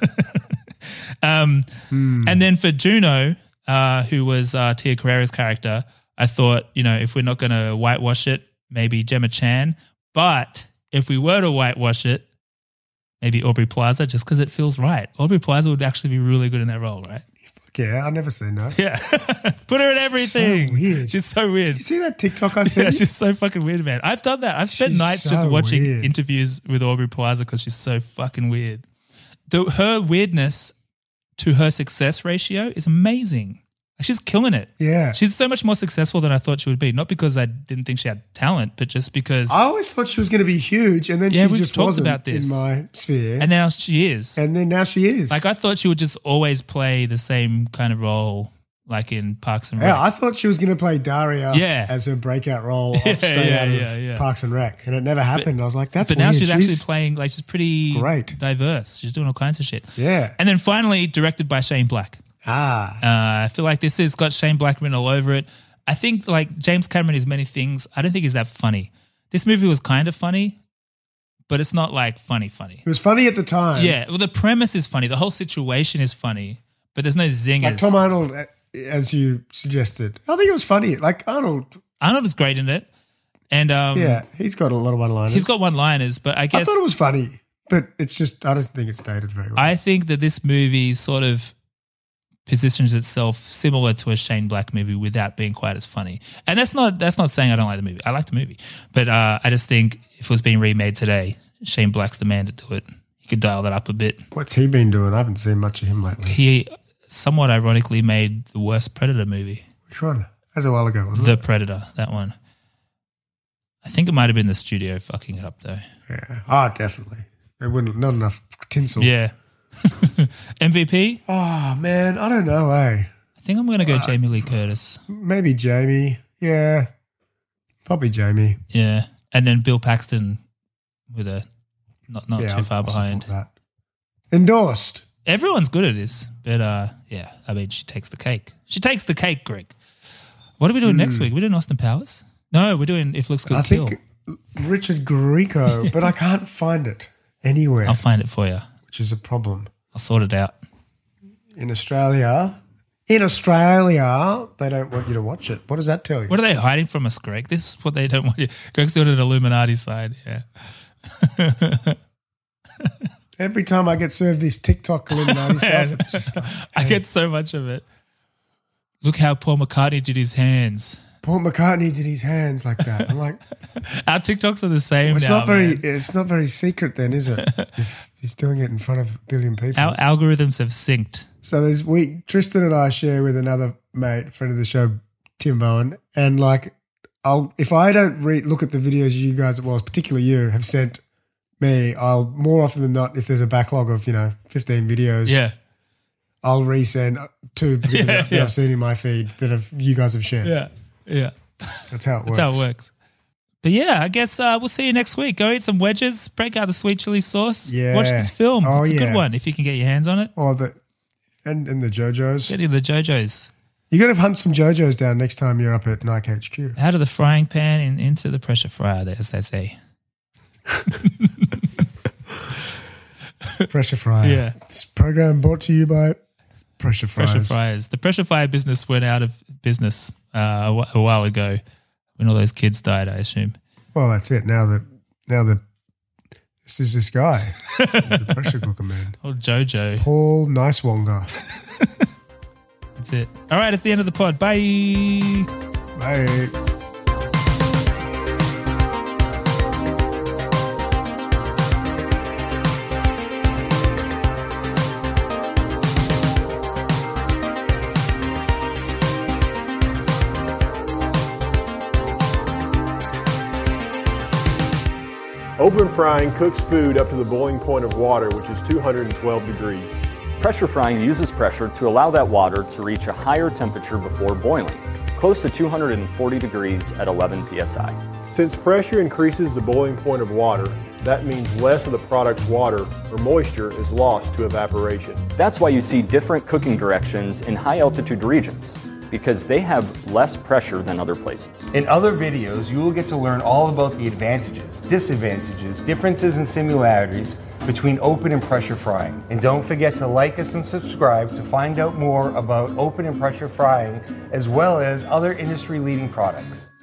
um, Hmm. And then for Juno, uh, who was uh, Tia Carrere's character, I thought, you know, if we're not going to whitewash it, maybe Gemma Chan. But if we were to whitewash it, maybe Aubrey Plaza, just because it feels right. Aubrey Plaza would actually be really good in that role, right? yeah, I never say no. Yeah. Put her in everything. So weird. She's so weird. You see that TikTok I sent Yeah, you? she's so fucking weird, man. I've done that. I've spent She's nights just so watching weird. interviews with Aubrey Plaza because she's so fucking weird. The, her weirdness to her success ratio is amazing. She's killing it. Yeah. She's so much more successful than I thought she would be. Not because I didn't think she had talent, but just because. I always thought she was going to be huge, and then Yeah, she we've just talked wasn't about this. in my sphere. And now she is. And then now she is. Like, I thought she would just always play the same kind of role, like in Parks and Rec. Yeah, I thought she was going to play Daria Yeah. as her breakout role Yeah, straight yeah, out of yeah, yeah. Parks and Rec, and it never happened. I was like, that's but weird. now she's, actually playing, like, she's pretty Great. diverse. She's doing all kinds of shit. Yeah. And then finally, directed by Shane Black. Ah. Uh, I feel like this has got Shane Black written all over it. I think, like, James Cameron is many things. I don't think he's that funny. This movie was kind of funny, but it's not, like, funny funny. It was funny at the time. Yeah, well, the premise is funny. The whole situation is funny, but there's no zingers. Like Tom Arnold, as you suggested. I think it was funny. Like Arnold. Arnold is great in it. And um, yeah, he's got a lot of one-liners. He's got one-liners, but I guess... I thought it was funny, but it's just, I don't think it's dated very well. I think that this movie sort of positions itself similar to a Shane Black movie without being quite as funny. And that's not that's not saying I don't like the movie. I like the movie. But uh, I just think if it was being remade today, Shane Black's the man to do it. He could dial that up a bit. What's he been doing? I haven't seen much of him lately. He somewhat ironically made the worst Predator movie. Which one? That was a while ago, wasn't The it? Predator, that one. I think it might have been the studio fucking it up though. Yeah. Oh, definitely. There wouldn't, not enough tinsel. Yeah. M V P? Oh, man, I don't know, eh? I think I'm going to go Uh, Jamie Lee Curtis. Maybe Jamie. Yeah. Probably Jamie. Yeah. And then Bill Paxton with a not not Yeah, too I'll- far I'll behind. support that. Endorsed. Everyone's good at this, but uh, yeah, I mean, she takes the cake. She takes the cake, Greg. What are we doing Hmm. next week? We're doing Austin Powers? No, we're doing If Looks Good I Kill. think Richard Grieco, but I can't find it anywhere. I'll find it for you. Which is a problem. I'll sort it out. In Australia, in Australia, they don't want you to watch it. What does that tell you? What are they hiding from us, Greg? This is what they don't want you. Greg's doing an Illuminati side, yeah. Every time I get served this TikTok Illuminati stuff, it's just like, I get so much of it. Look how Paul McCartney did his hands. Paul McCartney did his hands like that. I'm like, Our TikToks are the same it's now, not very, man. it's not very secret then, is it? If he's doing it in front of a billion people. Our algorithms have synced. So there's we Tristan and I share with another mate, friend of the show, Tim Bowen, and like I'll if I don't read look at the videos you guys, well, particularly you, have sent me, I'll more often than not, if there's a backlog of you know fifteen videos, Yeah. I'll resend two because Yeah, that yeah. I've seen in my feed that have you guys have shared. Yeah. Yeah. That's how it works. That's how it works. But yeah, I guess uh, we'll see you next week. Go eat some wedges, break out the sweet chili sauce. Yeah. Watch this film. Oh, it's a yeah. good one if you can get your hands on it. Or the and and the JoJo's. Get you the JoJo's. You got to hunt some JoJo's down next time you're up at Nike H Q. Out of the frying pan and into the pressure fryer, as they say. Pressure fryer. Yeah. This program brought to you by Pressure Fryers. Pressure fryers. The pressure fryer business went out of business uh, a, wh- a while ago when all those kids died, I assume. Well, that's it. Now the now the this is this guy. This is the pressure cooker man. Old Jojo. Paul Nicewonga. That's it. All right, it's the end of the pod. Bye. Bye. Open frying cooks food up to the boiling point of water, which is two hundred twelve degrees. Pressure frying uses pressure to allow that water to reach a higher temperature before boiling, close to two hundred forty degrees at eleven P S I. Since pressure increases the boiling point of water, that means less of the product's water or moisture is lost to evaporation. That's why you see different cooking directions in high altitude regions, because they have less pressure than other places. In other videos, you will get to learn all about the advantages, disadvantages, differences and similarities between open and pressure frying. And don't forget to like us and subscribe to find out more about open and pressure frying, as well as other industry-leading products.